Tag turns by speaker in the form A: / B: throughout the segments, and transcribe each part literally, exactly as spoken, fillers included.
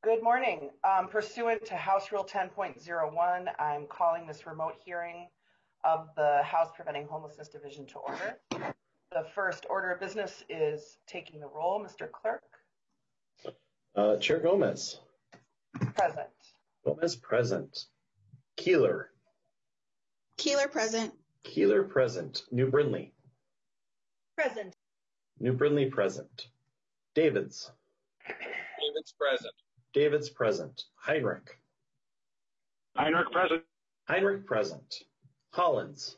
A: Good morning. Um, pursuant to House Rule ten point oh one, I'm calling this remote hearing of the House Preventing Homelessness Division to order. The first order of business is taking the roll. Mister Clerk.
B: Uh, Chair Gomez.
A: Present.
B: Gomez present. Keeler.
C: Keeler present.
B: Keeler present. New Brindley.
C: Present.
B: New Brindley present. Davids.
D: Davids present.
B: Davids present. Heinrich.
D: Heinrich present.
B: Heinrich present. Hollins.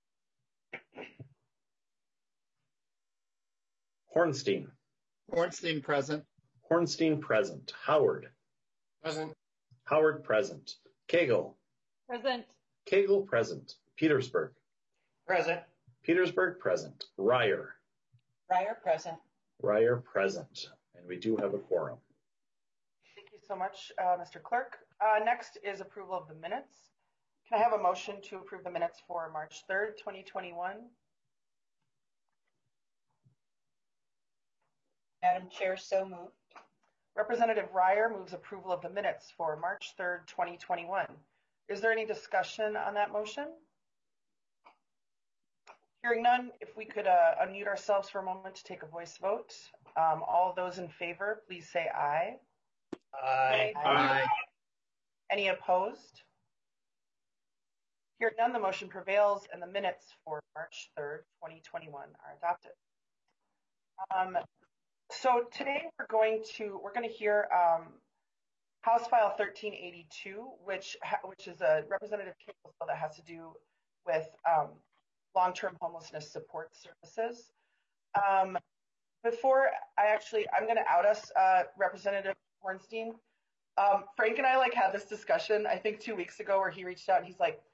B: Hornstein.
E: Hornstein present.
B: Hornstein present. Howard.
D: Present.
B: Howard present. Cagle.
C: Present.
B: Cagle present. Petersburg.
A: Present.
B: Petersburg present. Ryer.
C: Ryer present.
B: Ryer present. And we do have a quorum.
A: Thank you so much, uh, Mister Clerk. Uh, next is approval of the minutes. Can I have a motion to approve the minutes for March third, twenty twenty-one?
C: Madam Chair, so moved.
A: Representative Ryer moves approval of the minutes for March third, twenty twenty-one. Is there any discussion on that motion? Hearing none, if we could uh, unmute ourselves for a moment to take a voice vote. Um, all those in favor, please say aye.
E: Aye.
A: Aye. Any opposed? Hearing none, the motion prevails and the minutes for March third, twenty twenty-one are adopted. Um, so today we're going to we're going to hear um, House File thirteen eighty-two, which ha which is a representative cable bill that has to do with um, long-term homelessness support services. Um, before I actually, I'm going to out us, uh, Representative Hornstein. Um, Frank and I like had this discussion, I think two weeks ago, where he reached out and he's like,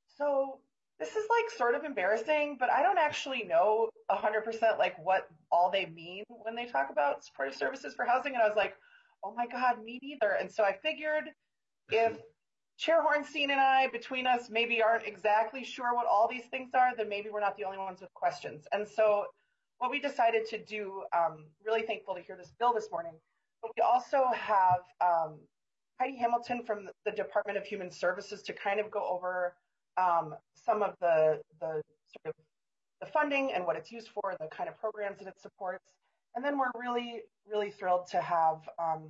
A: so this is like sort of embarrassing, but I don't actually know one hundred percent like what all they mean when they talk about supportive services for housing. And I was like, oh my God, me neither. And so I figured if Chair Hornstein and I, between us, maybe aren't exactly sure what all these things are, then maybe we're not the only ones with questions. And so what we decided to do, um, really thankful to hear this bill this morning, but we also have um, Heidi Hamilton from the Department of Human Services to kind of go over um, some of the, the sort of the funding and what it's used for, the kind of programs that it supports. And then we're really, really thrilled to have um,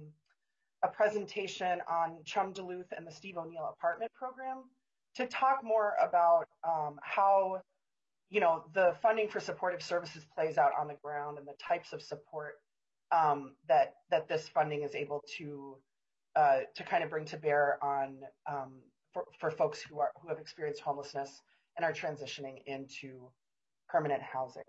A: a presentation on Chum Duluth and the Steve O'Neill Apartment Program to talk more about um, how, you know, the funding for supportive services plays out on the ground and the types of support um, that that this funding is able to uh, to kind of bring to bear on um, for, for folks who are who have experienced homelessness and are transitioning into permanent housing.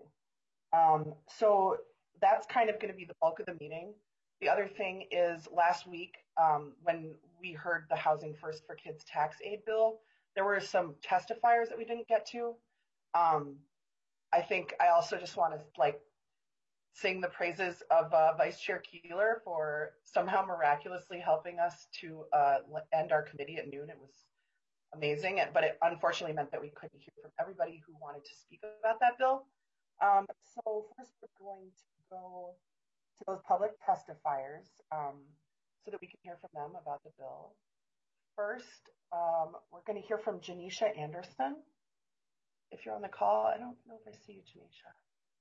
A: Um, so that's kind of going to be the bulk of the meeting. The other thing is last week um, when we heard the Housing First for Kids tax aid bill, there were some testifiers that we didn't get to. Um, I think I also just want to like sing the praises of uh, Vice Chair Keeler for somehow miraculously helping us to uh, end our committee at noon. It was amazing, but it unfortunately meant that we couldn't hear from everybody who wanted to speak about that bill. Um, so first we're going to go to those public testifiers um, so that we can hear from them about the bill. First, um, we're going to hear from Janisha Anderson. If you're on the call, I don't know if I see you, Janisha.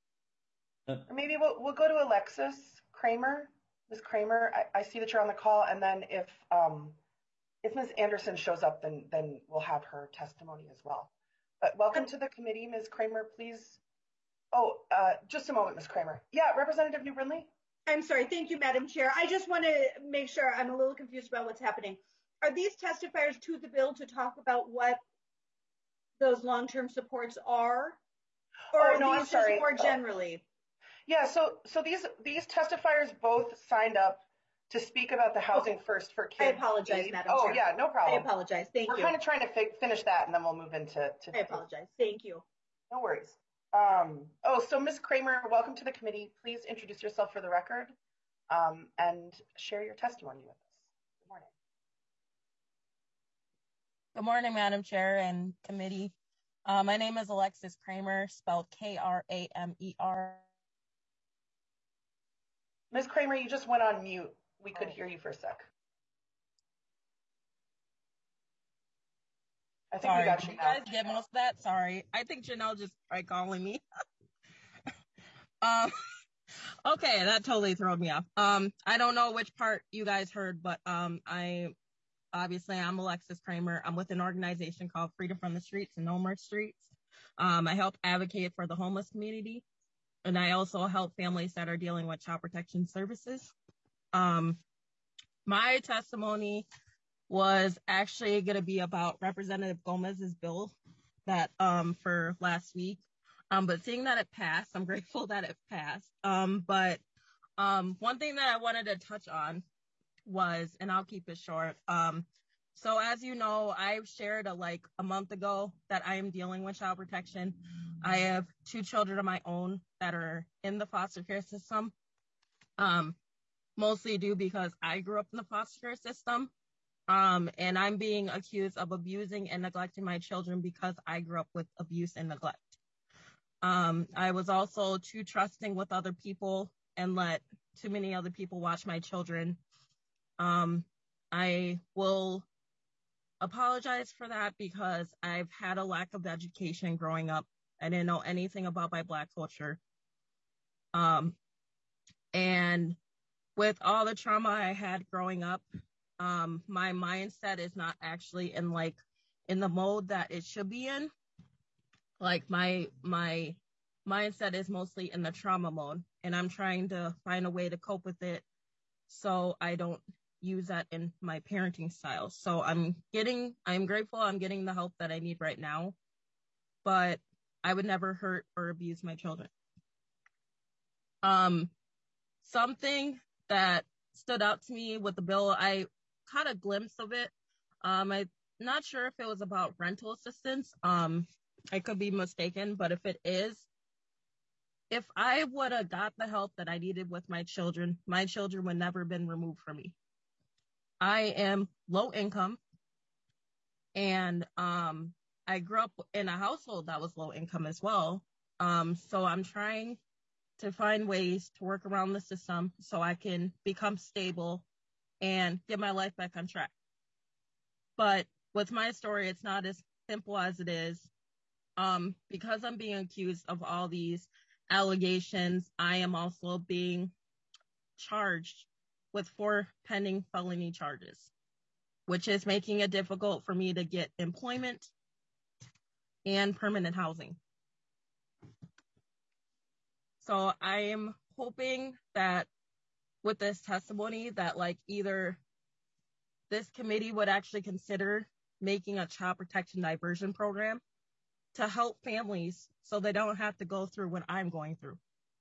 A: Or maybe we'll, we'll go to Alexis Kramer. Miz Kramer, I, I see that you're on the call, and then if um, if Miz Anderson shows up, then then we'll have her testimony as well. But welcome to the committee, Miz Kramer, please. Oh, uh, just a moment, Miz Kramer. Yeah, Representative New Brindley.
F: I'm sorry. Thank you, Madam Chair. I just want to make sure I'm a little confused about what's happening. Are these testifiers to the bill to talk about what those long-term supports are? Or
A: oh, no,
F: these
A: I'm sorry.
F: Just more generally?
A: Yeah, so so these these testifiers both signed up to speak about the Housing
F: okay.
A: First for Kids.
F: I apologize,
A: aid.
F: Madam
A: Oh,
F: Chair.
A: yeah, no problem.
F: I apologize. Thank
A: We're
F: you.
A: We're kind of trying to fi finish that, and then we'll move into. To
F: I apologize. Thank you.
A: No worries. Um, oh, so Miz Kramer, welcome to the committee. Please introduce yourself for the record um, and share your testimony with us. Good morning.
G: Good morning, Madam Chair and committee. Uh, my name is Alexis Kramer, spelled K R A M E R.
A: Miz Kramer, you just went on mute. We could oh. hear you for a sec. I think
G: Sorry,
A: we got
G: did
A: you
G: you
A: now.
G: guys get most of that? Sorry. I think Janelle just tried calling me. um, okay, that totally threw me off. Um, I don't know which part you guys heard, but um, I obviously I'm Alexis Kramer. I'm with an organization called Freedom from the Streets and No More Streets. Um, I help advocate for the homeless community, and I also help families that are dealing with child protection services. Um, my testimony was actually going to be about Representative Gomez's bill that um for last week. Um, but seeing that it passed, I'm grateful that it passed. Um, but um, one thing that I wanted to touch on was, and I'll keep it short. Um, so as you know, I've shared a, like a month ago that I am dealing with child protection. I have two children of my own that are in the foster care system. Um, mostly due because I grew up in the foster care system. Um, and I'm being accused of abusing and neglecting my children because I grew up with abuse and neglect. Um, I was also too trusting with other people and let too many other people watch my children. Um, I will apologize for that because I've had a lack of education growing up. I didn't know anything about my Black culture. Um, and with all the trauma I had growing up, um, my mindset is not actually in like in the mode that it should be in. Like my my mindset is mostly in the trauma mode, and I'm trying to find a way to cope with it so I don't use that in my parenting style. So I'm getting, I'm grateful I'm getting the help that I need right now, but I would never hurt or abuse my children. Um, something that stood out to me with the bill, I caught a glimpse of it. Um, I'm not sure if it was about rental assistance. Um, I could be mistaken, but if it is, if I would have got the help that I needed with my children, my children would never have been removed from me. I am low income, and um, I grew up in a household that was low income as well. Um, so I'm trying to find ways to work around the system so I can become stable and get my life back on track. But with my story, it's not as simple as it is. Um, because I'm being accused of all these allegations, I am also being charged with four pending felony charges, which is making it difficult for me to get employment and permanent housing. So I am hoping that with this testimony that like either this committee would actually consider making a child protection diversion program to help families so they don't have to go through what I'm going through.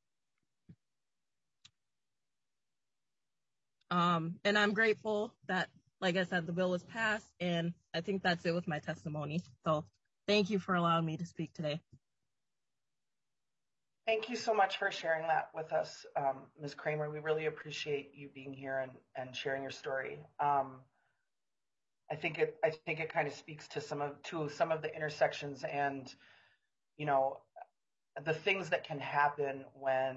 G: Um, and I'm grateful that, like I said, the bill was passed, and I think that's it with my testimony. So thank you for allowing me to speak today.
A: Thank you so much for sharing that with us, um, Miz Kramer. We really appreciate you being here and, and sharing your story. Um, I think it I think it kind of speaks to some of to some of the intersections and, you know, the things that can happen when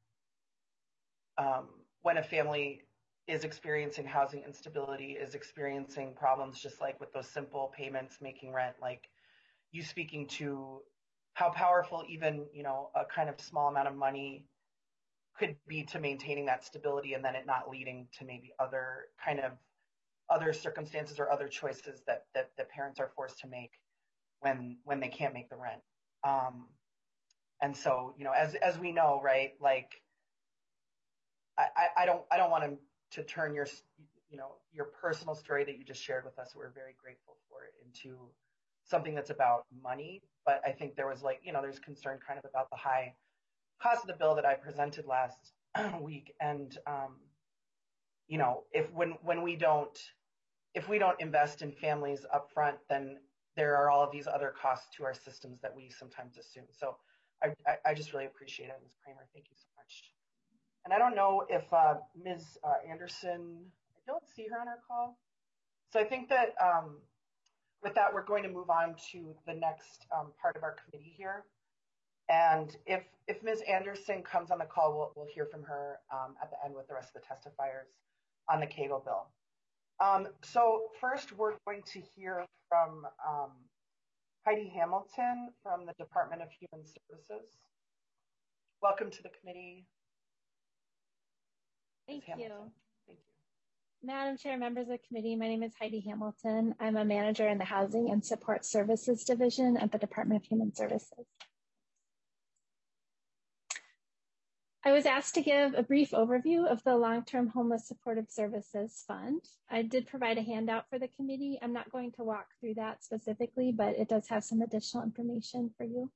A: um, when a family is experiencing housing instability, is experiencing problems just like with those simple payments, making rent, like you speaking to how powerful even, you know, a kind of small amount of money could be to maintaining that stability, and then it not leading to maybe other kind of other circumstances or other choices that that, that parents are forced to make when when they can't make the rent. Um, and so, you know, as as we know, right, like I, I, I don't I don't want to to turn your you know your personal story that you just shared with us. We're very grateful for it into something that's about money. But I think there was like, you know, there's concern kind of about the high cost of the bill that I presented last week. And, um, you know, if when, when we don't, if we don't invest in families up front, then there are all of these other costs to our systems that we sometimes assume. So I, I, I just really appreciate it, Miz Kramer. Thank you so much. And I don't know if uh, Miz Uh, Anderson, I don't see her on our call. So I think that um, with that, we're going to move on to the next um, part of our committee here. And if if Miz Anderson comes on the call, we'll, we'll hear from her um, at the end with the rest of the testifiers on the Cagle bill. Um, so first, we're going to hear from um, Heidi Hamilton from the Department of Human Services. Welcome to the committee.
H: Thank you.
A: Thank you.
H: Madam Chair, members of the committee, my name is Heidi Hamilton. I'm a manager in the Housing and Support Services Division at the Department of Human Services. I was asked to give a brief overview of the Long-Term Homeless Supportive Services Fund. I did provide a handout for the committee. I'm not going to walk through that specifically, but it does have some additional information for you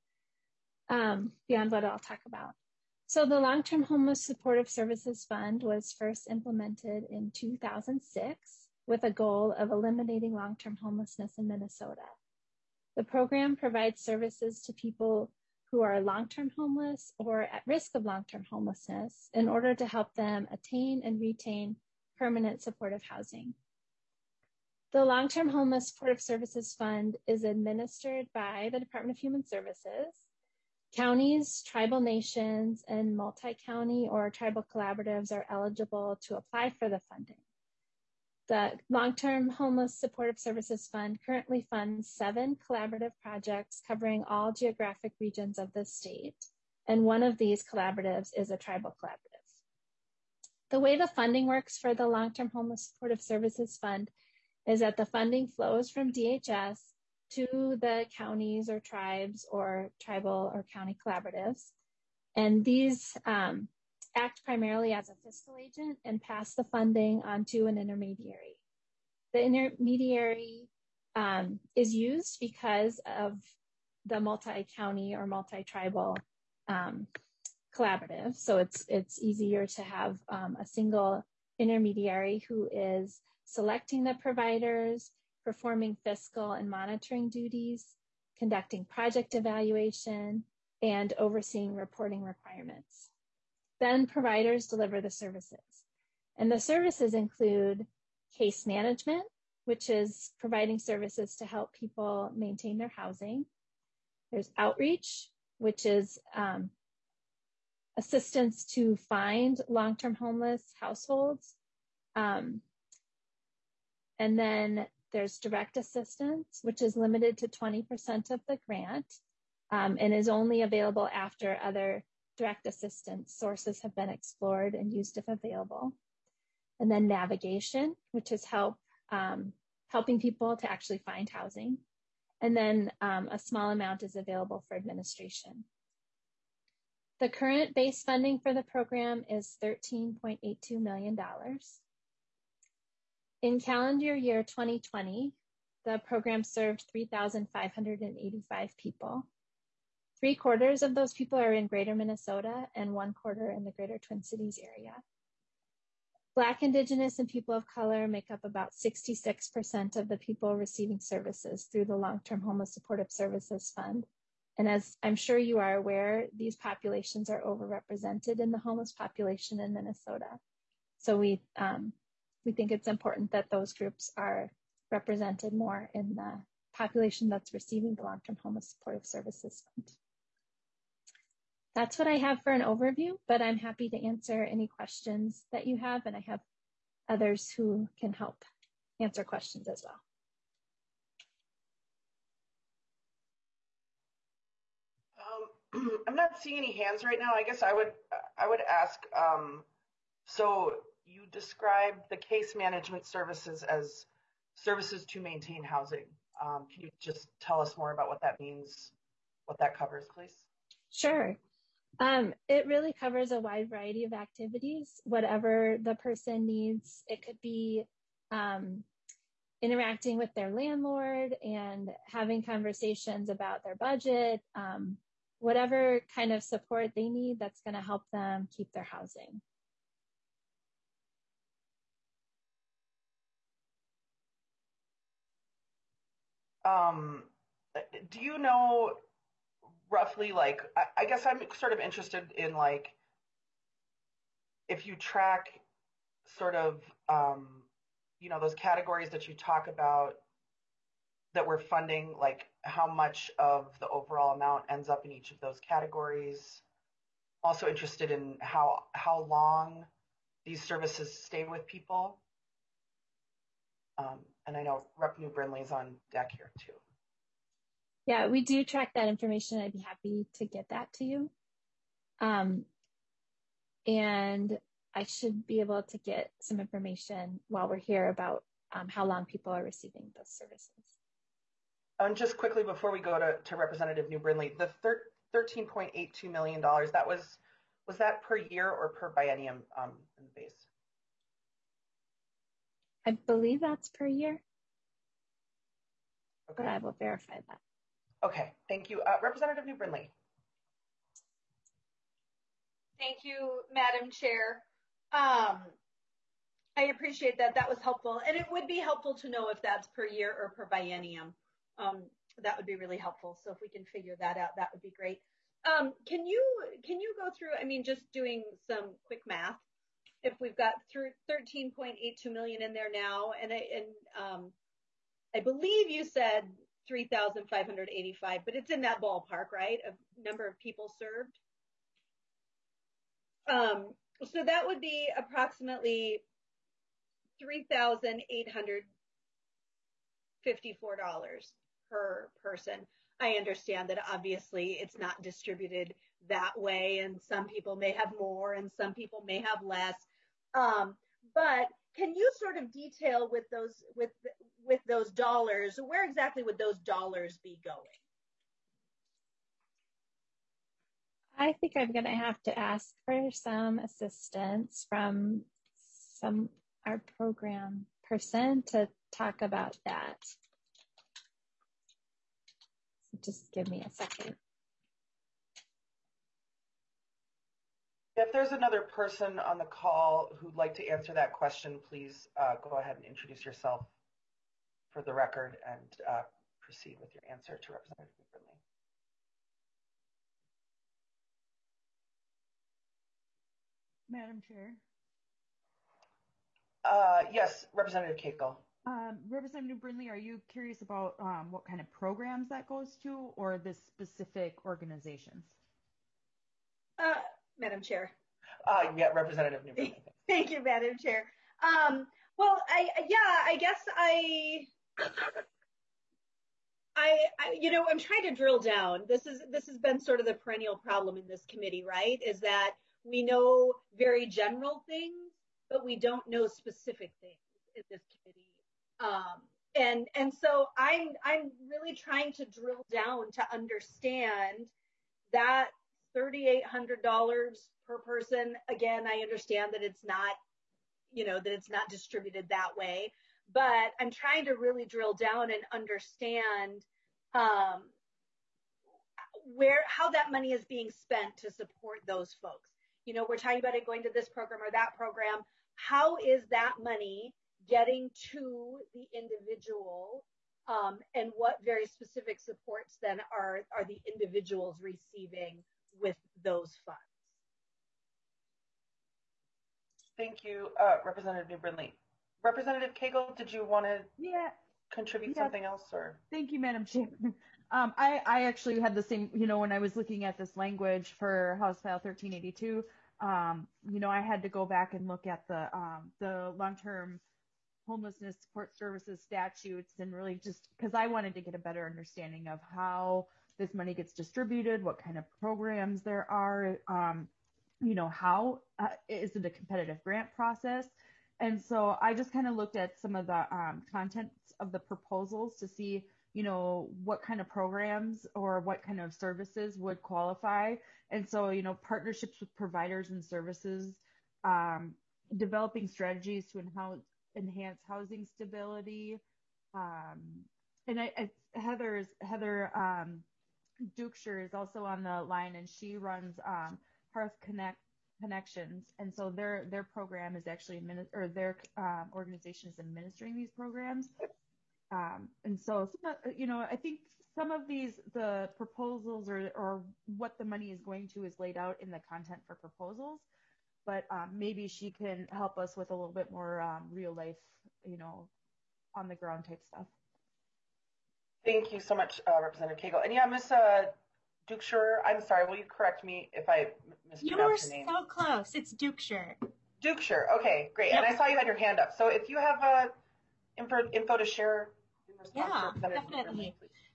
H: um, beyond what I'll talk about. So the Long-Term Homeless Supportive Services Fund was first implemented in two thousand six with a goal of eliminating long-term homelessness in Minnesota. The program provides services to people who are long-term homeless or at risk of long-term homelessness in order to help them attain and retain permanent supportive housing. The Long-Term Homeless Supportive Services Fund is administered by the Department of Human Services. Counties, tribal nations, and multi-county or tribal collaboratives are eligible to apply for the funding. The Long-Term Homeless Supportive Services Fund currently funds seven collaborative projects covering all geographic regions of the state, and one of these collaboratives is a tribal collaborative. The way the funding works for the Long-Term Homeless Supportive Services Fund is that the funding flows from D H S to the counties or tribes or tribal or county collaboratives, and these um, act primarily as a fiscal agent and pass the funding on to an intermediary. The intermediary um, is used because of the multi-county or multi-tribal um, collaborative. So it's, it's easier to have um, a single intermediary who is selecting the providers, performing fiscal and monitoring duties, conducting project evaluation, and overseeing reporting requirements. Then providers deliver the services. And the services include case management, which is providing services to help people maintain their housing. There's outreach, which is um, assistance to find long-term homeless households. Um, and then there's direct assistance, which is limited to twenty percent of the grant um, and is only available after other direct assistance sources have been explored and used if available. And then navigation, which is help um, helping people to actually find housing. And then um, a small amount is available for administration. The current base funding for the program is thirteen point eight two million dollars. In calendar year twenty twenty, the program served three thousand five hundred eighty-five people. Three quarters of those people are in Greater Minnesota and one quarter in the Greater Twin Cities area. Black, Indigenous, and people of color make up about sixty-six percent of the people receiving services through the Long-Term Homeless Supportive Services Fund. And as I'm sure you are aware, these populations are overrepresented in the homeless population in Minnesota. So we, um, we think it's important that those groups are represented more in the population that's receiving the Long-Term Homeless Supportive Services Fund. That's what I have for an overview, but I'm happy to answer any questions that you have, and I have others who can help answer questions as well.
A: Um, I'm not seeing any hands right now. I guess I would I would ask, um, so you described the case management services as services to maintain housing. Um, can you just tell us more about what that means, what that covers, please?
H: Sure. Um, it really covers a wide variety of activities, whatever the person needs. It could be um, interacting with their landlord and having conversations about their budget, um, whatever kind of support they need that's going to help them keep their housing.
A: Um, do you know roughly, like, I, I guess I'm sort of interested in, like, if you track sort of, um, you know, those categories that you talk about that we're funding, like how much of the overall amount ends up in each of those categories. Also interested in how, how long these services stay with people. Um, and I know Representative New Brindley is on deck here too.
H: Yeah, we do track that information. I'd be happy to get that to you. Um, and I should be able to get some information while we're here about um, how long people are receiving those services.
A: And just quickly before we go to, to Representative New Brindley, the thirteen point eight two million dollars, that was, was that per year or per biennium um, in the base?
H: I believe that's per year.
A: Okay.
H: But I will verify that.
A: Okay, thank you. Uh, Representative New Brindley.
F: Thank you, Madam Chair. Um, I appreciate that. That was helpful. And it would be helpful to know if that's per year or per biennium. Um, that would be really helpful. So if we can figure that out, that would be great. Um, can you can you go through, I mean, just doing some quick math, if we've got thirteen point eight two million in there now, and, I, and um, I believe you said three thousand five hundred eighty-five, but it's in that ballpark, right, of number of people served? Um, so that would be approximately three thousand eight hundred fifty-four dollars per person. I understand that obviously it's not distributed that way, and some people may have more and some people may have less. Um, but can you sort of detail with those with with those dollars, where exactly would those dollars be going?
H: I think I'm going to have to ask for some assistance from some our program person to talk about that. So just give me a second.
A: If there's another person on the call who'd like to answer that question, please uh, go ahead and introduce yourself for the record and uh, proceed with your answer to Representative Brindley.
I: Madam Chair.
A: Uh, yes, Representative Cagle.
I: Um, Representative Brindley, are you curious about um, what kind of programs that goes to, or the specific organizations?
F: Uh, Madam Chair.
A: Uh, yeah, Representative New Brindley.
F: Thank you, Madam Chair. Um, well, I yeah, I guess I, I, I, you know, I'm trying to drill down. This is this has been sort of the perennial problem in this committee, right? Is that we know very general things, but we don't know specific things in this committee. Um, and and so I'm I'm really trying to drill down to understand that thirty-eight hundred dollars per person. Again, I understand that it's not, you know, that it's not distributed that way, but I'm trying to really drill down and understand um, where, how that money is being spent to support those folks. You know, we're talking about it going to this program or that program. How is that money getting to the individual, um, and what very specific supports then are, are the individuals receiving with those funds?
A: Thank you, uh, Representative New Brindley. Representative Cagle, did you want to
I: yeah.
A: contribute
I: yeah.
A: something else? Or
I: Thank you, Madam Chair. Um, I, I actually had the same, you know, when I was looking at this language for House File thirteen eighty-two, um, you know, I had to go back and look at the um, the long-term homelessness support services statutes, and really just because I wanted to get a better understanding of how this money gets distributed, what kind of programs there are, um, you know, how uh, is it a competitive grant process? And so I just kind of looked at some of the um, contents of the proposals to see, you know, what kind of programs or what kind of services would qualify. And so, you know, partnerships with providers and services, um, developing strategies to enhance, enhance housing stability. Um, and I, I, Heather's, Heather um, Dukeshire is also on the line, and she runs um, Hearth Connect Connections, and so their their program is actually or their um, organization is administering these programs. Um, and so, you know, I think some of these, the proposals or, or what the money is going to is laid out in the content for proposals, but um, maybe she can help us with a little bit more um, real life, you know, on the ground type stuff.
A: Thank you so much, uh, Representative Cagle. And yeah, Miz Uh, Dukeshire, I'm sorry, will you correct me if I mispronounced your name?
J: You were so close. It's Dukeshire.
A: Dukeshire, okay, great.
J: Yep.
A: And I saw you had your hand up. So if you have uh, info, info to share in response
J: yeah,
A: to Representative
J: definitely.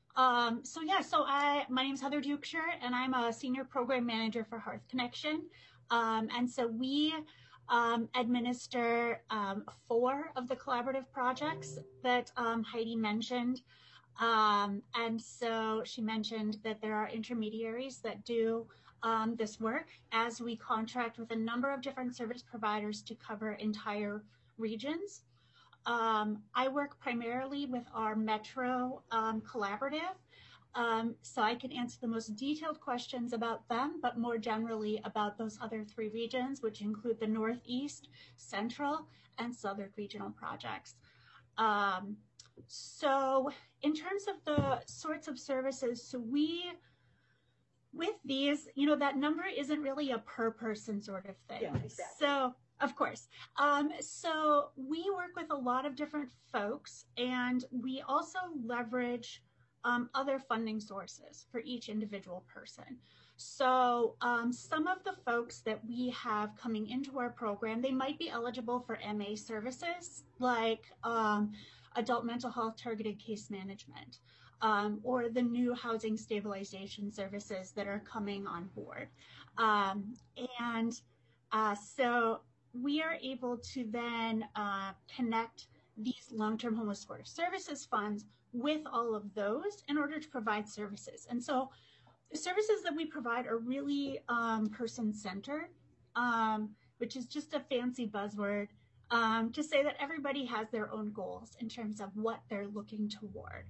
J: Um, so yeah, so I, my name is Heather Dukeshire, and I'm a senior program manager for Hearth Connection. Um, and so we um, administer um, four of the collaborative projects that um, Heidi mentioned. Um, and so she mentioned that there are intermediaries that do um, this work as we contract with a number of different service providers to cover entire regions. Um, I work primarily with our Metro um, collaborative, um, so I can answer the most detailed questions about them, but more generally about those other three regions, which include the Northeast, Central, and Southern regional projects. Um, so in terms of the sorts of services, so we, with these, you know, that number isn't really a per person sort of thing.
F: Yeah, exactly.
J: So, of course. Um, so we work with a lot of different folks, and we also leverage um, other funding sources for each individual person. So um, some of the folks that we have coming into our program, they might be eligible for M A services, like um, adult mental health targeted case management, um, or the new housing stabilization services that are coming on board. Um, and uh, so we are able to then uh, connect these long-term homeless supportive services funds with all of those in order to provide services. And so the services that we provide are really um, person-centered, um, which is just a fancy buzzword um, to say that everybody has their own goals in terms of what they're looking toward.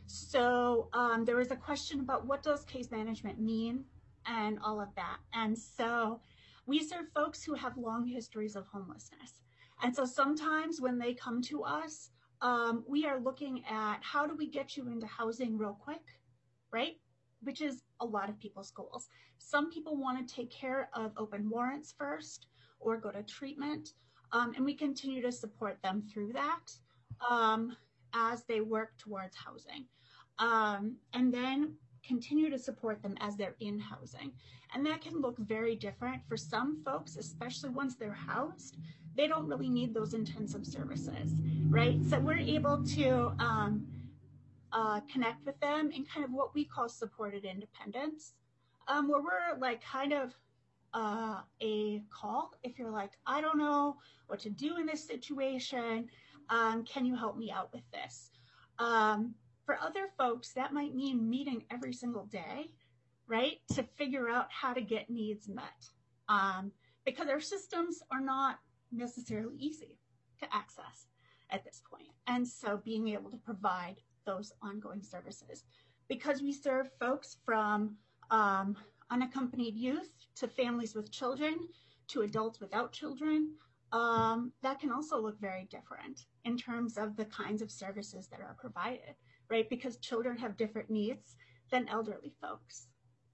J: So um, there was a question about what does case management mean and all of that. And so we serve folks who have long histories of homelessness. And so sometimes when they come to us, um, we are looking at how do we get you into housing real quick, right? Which is a lot of people's goals. Some people want to take care of open warrants first or go to treatment. Um, and we continue to support them through that um, as they work towards housing. Um, and then continue to support them as they're in housing. And that can look very different for some folks, especially once they're housed. They don't really need those intensive services, right? So we're able to um, uh, connect with them in kind of what we call supported independence, um, where we're like kind of uh, a call. If you're like, I don't know what to do in this situation, um, can you help me out with this? Um, for other folks, that might mean meeting every single day, right, to figure out how to get needs met, um, because our systems are not necessarily easy to access at this point. And so being able to provide those ongoing services, because we serve folks from um, unaccompanied youth to families with children to adults without children, um, that can also look very different in terms of the kinds of services that are provided, right? Because children have different needs than elderly folks.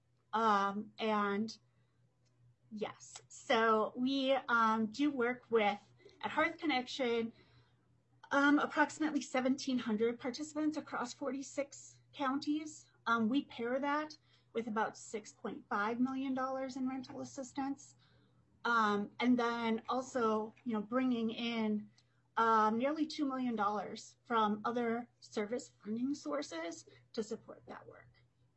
J: Um, and yes, so we um, do work with, at Hearth Connection, um, approximately seventeen hundred participants across forty-six counties. Um, we pair that with about six point five million dollars in rental assistance. Um, and then also, you know, bringing in um, nearly two million dollars from other service funding sources to support that work.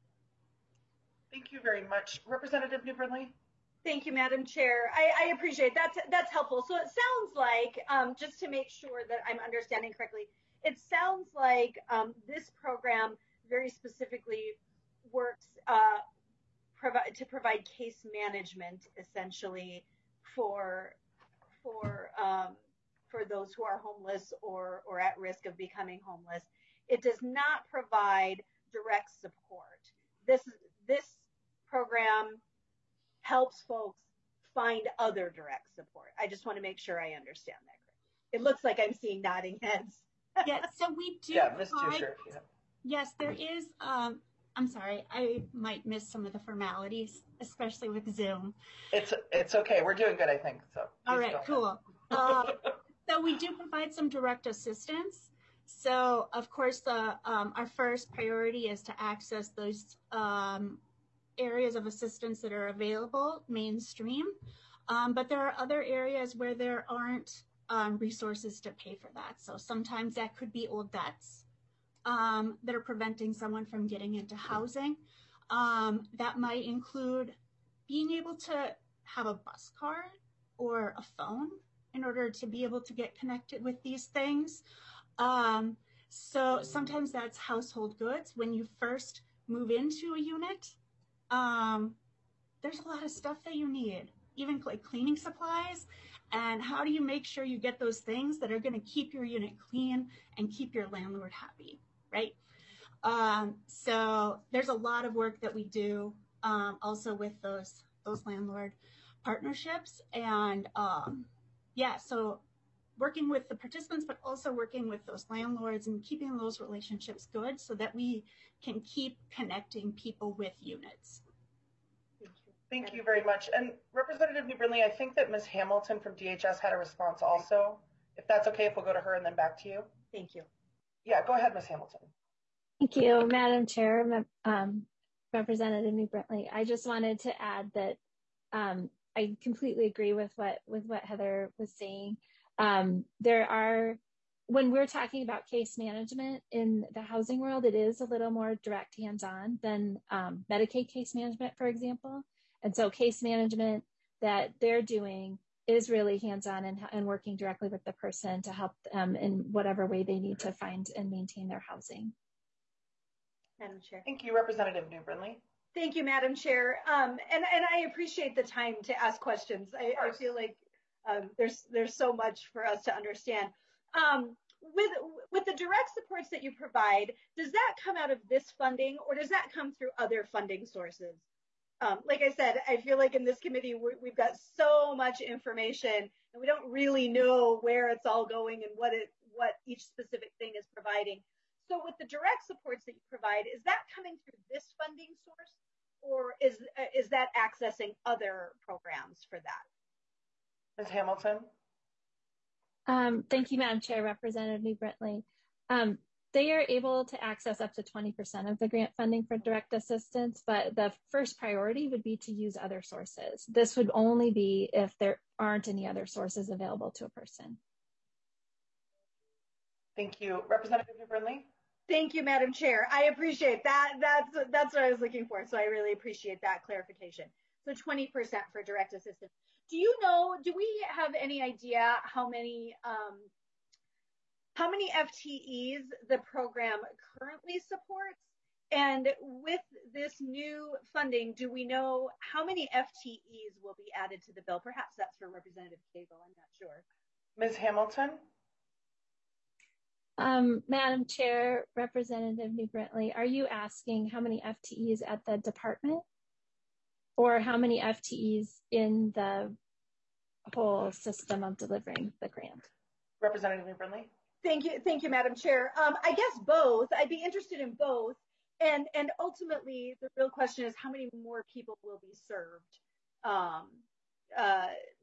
A: Thank you very much. Representative New Brindley?
F: Thank you, Madam Chair. I, I appreciate that. That's, that's helpful. So it sounds like, um, just to make sure that I'm understanding correctly, it sounds like um, this program very specifically works uh, provi- to provide case management, essentially, for for um, for those who are homeless or or at risk of becoming homeless. It does not provide direct support. This this program helps folks find other direct support. I just want to make sure I understand that correctly. It looks like I'm seeing nodding heads.
J: Yeah, so we do.
A: Yeah, Miz
J: provide,
A: Dusher. Yeah.
J: Yes, there is. Um, I'm sorry, I might miss some of the formalities, especially with Zoom.
A: It's it's okay. We're doing good, I think. So.
J: All right, cool. Uh, so we do provide some direct assistance. So of course, the um, our first priority is to access those um, areas of assistance that are available mainstream. Um, but there are other areas where there aren't um, resources to pay for that. So sometimes that could be old debts. um, that are preventing someone from getting into housing. Um, that might include being able to have a bus card or a phone in order to be able to get connected with these things. Um, so sometimes that's household goods. When you first move into a unit, um, there's a lot of stuff that you need, even like cleaning supplies. And how do you make sure you get those things that are going to keep your unit clean and keep your landlord happy, right? Um, so there's a lot of work that we do um, also with those those landlord partnerships. And um, yeah, so working with the participants, but also working with those landlords and keeping those relationships good so that we can keep connecting people with units.
A: Thank you very much. And Representative New Brindley, I think that Miz Hamilton from D H S had a response also. If that's okay, if we'll go to her and then back to you.
F: Thank you.
A: Yeah, go ahead, Miz Hamilton.
H: Thank you, Madam Chair, um, Representative New Brindley. I just wanted to add that um, I completely agree with what with what Heather was saying. Um, there are, when we're talking about case management in the housing world, it is a little more direct hands-on than um, Medicaid case management, for example. And so case management that they're doing is really hands-on and, and working directly with the person to help them in whatever way they need to find and maintain their housing.
F: Madam Chair.
A: Thank you, Representative New Brindley.
F: Thank you, Madam Chair. Um, and, and I appreciate the time to ask questions. I, I feel like um, there's there's so much for us to understand. Um, with with the direct supports that you provide, does that come out of this funding or does that come through other funding sources? Um, like I said, I feel like in this committee, we're, we've got so much information and we don't really know where it's all going and what it what each specific thing is providing. So with the direct supports that you provide, is that coming through this funding source or is is that accessing other programs for that?
A: Miz Hamilton?
H: Um, thank you, Madam Chair, Representative New Brindley. Um, they are able to access up to twenty percent of the grant funding for direct assistance, but the first priority would be to use other sources. This would only be if there aren't any other sources available to a person.
A: Thank you. Representative New Brindley?
F: Thank you, Madam Chair. I appreciate that. That's, that's what I was looking for. So I really appreciate that clarification. So twenty percent for direct assistance. Do you know, do we have any idea how many, um, how many F T Es the program currently supports? And with this new funding, do we know how many F T Es will be added to the bill? Perhaps that's for Representative Cagle, I'm not sure.
A: Miz Hamilton?
H: Um, Madam Chair, Representative New Brindley, are you asking how many F T Es at the department or how many F T Es in the whole system of delivering the grant?
A: Representative New Brindley?
F: Thank you, thank you, Madam Chair. Um, I guess both. I'd be interested in both. And, and ultimately, the real question is how many more people will be served um, uh,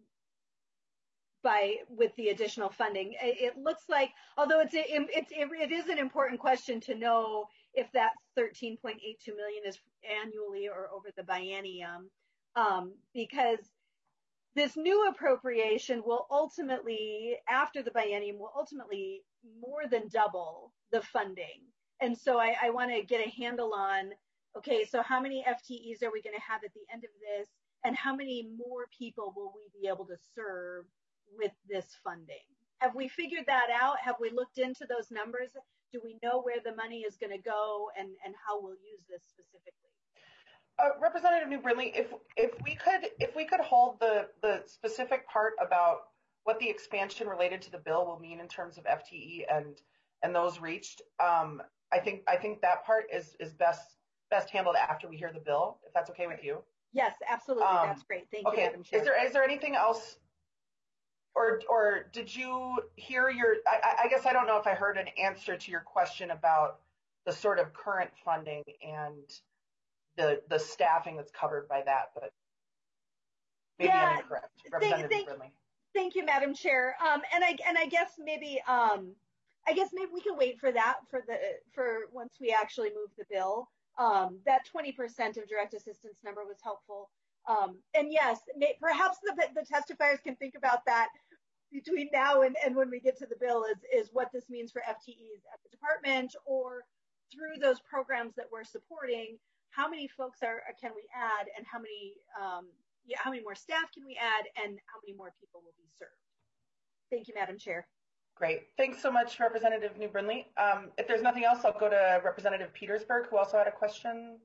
F: by with the additional funding. It, it looks like, although it's, it, it's, it, it is an important question to know if that thirteen point eight two million is annually or over the biennium, um, because this new appropriation will ultimately, after the biennium, will ultimately more than double the funding. And so I, I want to get a handle on, okay, so how many F T Es are we going to have at the end of this? And how many more people will we be able to serve with this funding? Have we figured that out? Have we looked into those numbers? Do we know where the money is going to go and, and how we'll use this specifically?
A: Uh, Representative New Brindley, if if we could if we could hold the the specific part about what the expansion related to the bill will mean in terms of F T E and and those reached, um, I think I think that part is is best best handled after we hear the bill, if that's okay with you.
F: Yes, absolutely.
A: Um,
F: that's great. Thank
A: okay.
F: you, Madam Chair.
A: Is there is there anything else, or or did you hear your? I, I guess I don't know if I heard an answer to your question about the sort of current funding and the the staffing that's covered by that, but maybe
F: yeah,
A: I'm incorrect. Representative
F: thank,
A: Brindley.
F: Thank you, Madam Chair. Um, and I and I guess maybe um, I guess maybe we can wait for that for the for once we actually move the bill. Um, that twenty percent of direct assistance number was helpful. Um, and yes, may, perhaps the the testifiers can think about that between now and, and when we get to the bill is, is what this means for F T Es at the department, or through those programs that we're supporting, how many folks are can we add, and how many um, yeah, how many more staff can we add, and how many more people will be served? Thank you, Madam Chair.
A: Great. Thanks so much, Representative New Brindley. Um, if there's nothing else, I'll go to Representative Petersburg, who also had a question.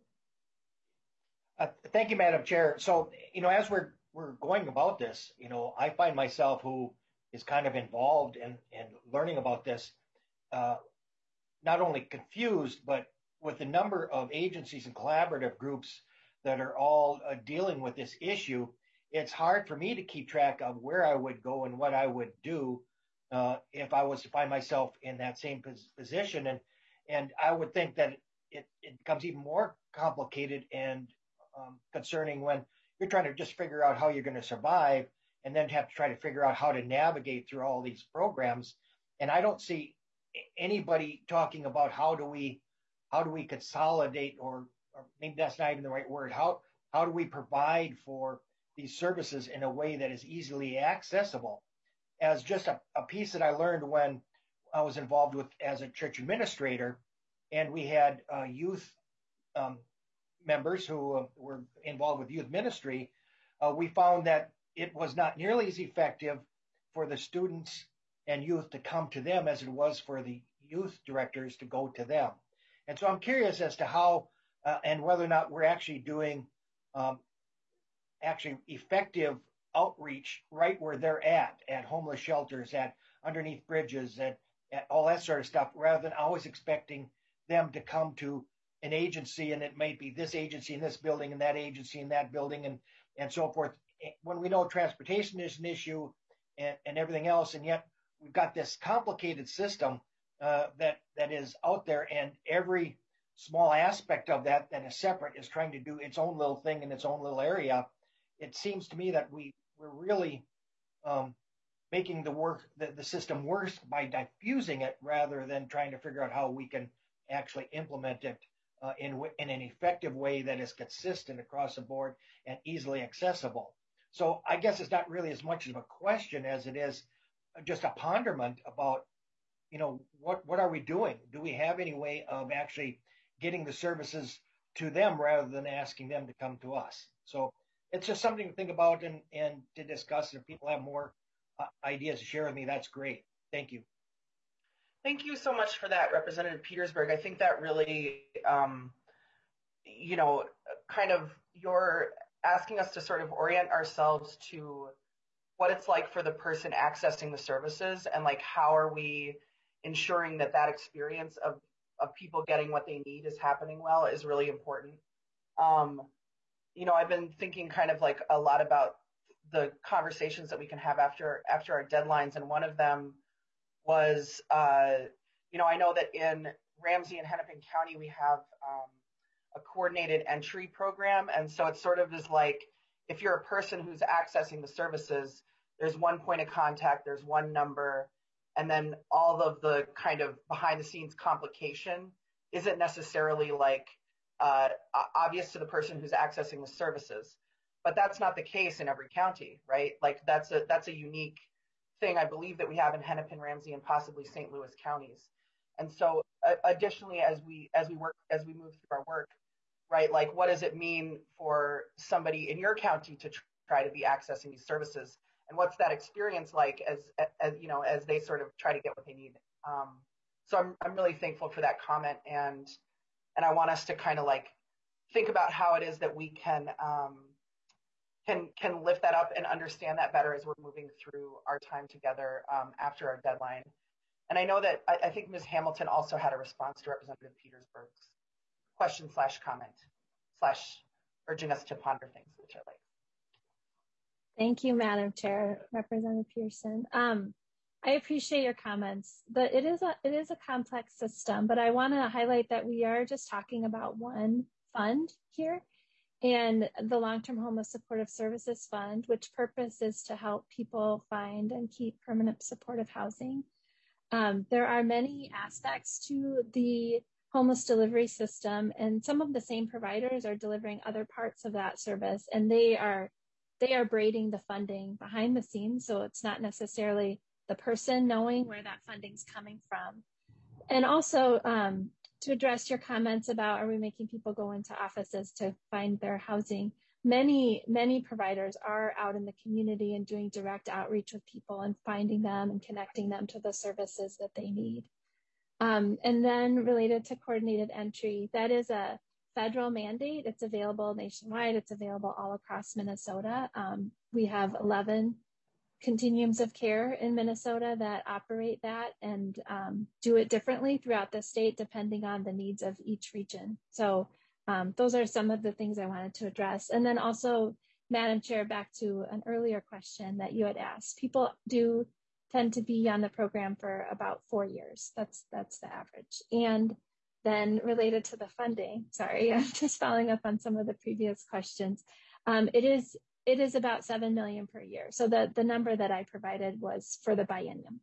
K: Uh, thank you, Madam Chair. So, you know, as we're we're going about this, you know, I find myself who is kind of involved in, in learning about this, uh, not only confused, but with the number of agencies and collaborative groups that are all uh, dealing with this issue, it's hard for me to keep track of where I would go and what I would do uh, if I was to find myself in that same pos- position. And and I would think that it, it becomes even more complicated and um, concerning when you're trying to just figure out how you're going to survive, and then have to try to figure out how to navigate through all these programs. And I don't see anybody talking about how do we how do we consolidate, or, or maybe that's not even the right word. How how do we provide for these services in a way that is easily accessible? As just a, a piece that I learned when I was involved with as a church administrator, and we had uh, youth um, members who uh, were involved with youth ministry, uh, we found that it was not nearly as effective for the students and youth to come to them as it was for the youth directors to go to them. And so I'm curious as to how uh, and whether or not we're actually doing um, actually effective outreach right where they're at, at homeless shelters, at underneath bridges, at, at all that sort of stuff, rather than always expecting them to come to an agency, and it might be this agency in this building and that agency in that building, and, and so forth. When we know transportation is an issue and, and everything else, and yet we've got this complicated system uh, that that is out there, and every small aspect of that that is separate is trying to do its own little thing in its own little area. It seems to me that we, we're really um, making the work, the, the system worse by diffusing it rather than trying to figure out how we can actually implement it uh, in, in an effective way that is consistent across the board and easily accessible. So I guess it's not really as much of a question as it is just a ponderment about, you know, what, what are we doing? Do we have any way of actually getting the services to them rather than asking them to come to us? So it's just something to think about and, and to discuss. If people have more uh, ideas to share with me, that's great. Thank you.
A: Thank you so much for that, Representative Petersburg. I think that really, um, you know, kind of you're asking us to sort of orient ourselves to what it's like for the person accessing the services, and like how are we ensuring that that experience of, of people getting what they need is happening well is really important. Um, you know, I've been thinking kind of like a lot about the conversations that we can have after after our deadlines, and one of them was, uh, you know, I know that in Ramsey and Hennepin County we have um, a coordinated entry program, and so it sort of is like if you're a person who's accessing the services, there's one point of contact, there's one number, and then all of the kind of behind the scenes complication isn't necessarily like uh, obvious to the person who's accessing the services. But that's not the case in every county, right? Like that's a that's a unique thing, I believe, that we have in Hennepin, Ramsey, and possibly Saint Louis counties. And so uh, additionally, as we as we work as we move through our work, right, like what does it mean for somebody in your county to tr- try to be accessing these services? And what's that experience like as, as you know, as they sort of try to get what they need? Um, so I'm I'm really thankful for that comment, and and I want us to kind of like think about how it is that we can um, can can lift that up and understand that better as we're moving through our time together um, after our deadline. And I know that I, I think Miz Hamilton also had a response to Representative Petersburg's question slash comment slash urging us to ponder things, which I like.
H: Thank you, Madam Chair, Representative Pearson. Um, I appreciate your comments. But it is a it is a complex system, but I want to highlight that we are just talking about one fund here, and the Long-Term Homeless Supportive Services Fund, which purpose is to help people find and keep permanent supportive housing. Um, there are many aspects to the homeless delivery system, and some of the same providers are delivering other parts of that service, and they are they are braiding the funding behind the scenes. So it's not necessarily the person knowing where that funding's coming from. And also um, to address your comments about, are we making people go into offices to find their housing? Many, many providers are out in the community and doing direct outreach with people and finding them and connecting them to the services that they need. Um, and then related to coordinated entry, that is a federal mandate. It's available nationwide. It's available all across Minnesota. Um, we have eleven continuums of care in Minnesota that operate that and um, do it differently throughout the state depending on the needs of each region. So um, those are some of the things I wanted to address. And then also, Madam Chair, back to an earlier question that you had asked. People do tend to be on the program for about four years. That's that's the average. And then related to the funding, sorry, I'm just following up on some of the previous questions. Um, it is it is about seven million per year. So the, the number that I provided was for the biennium.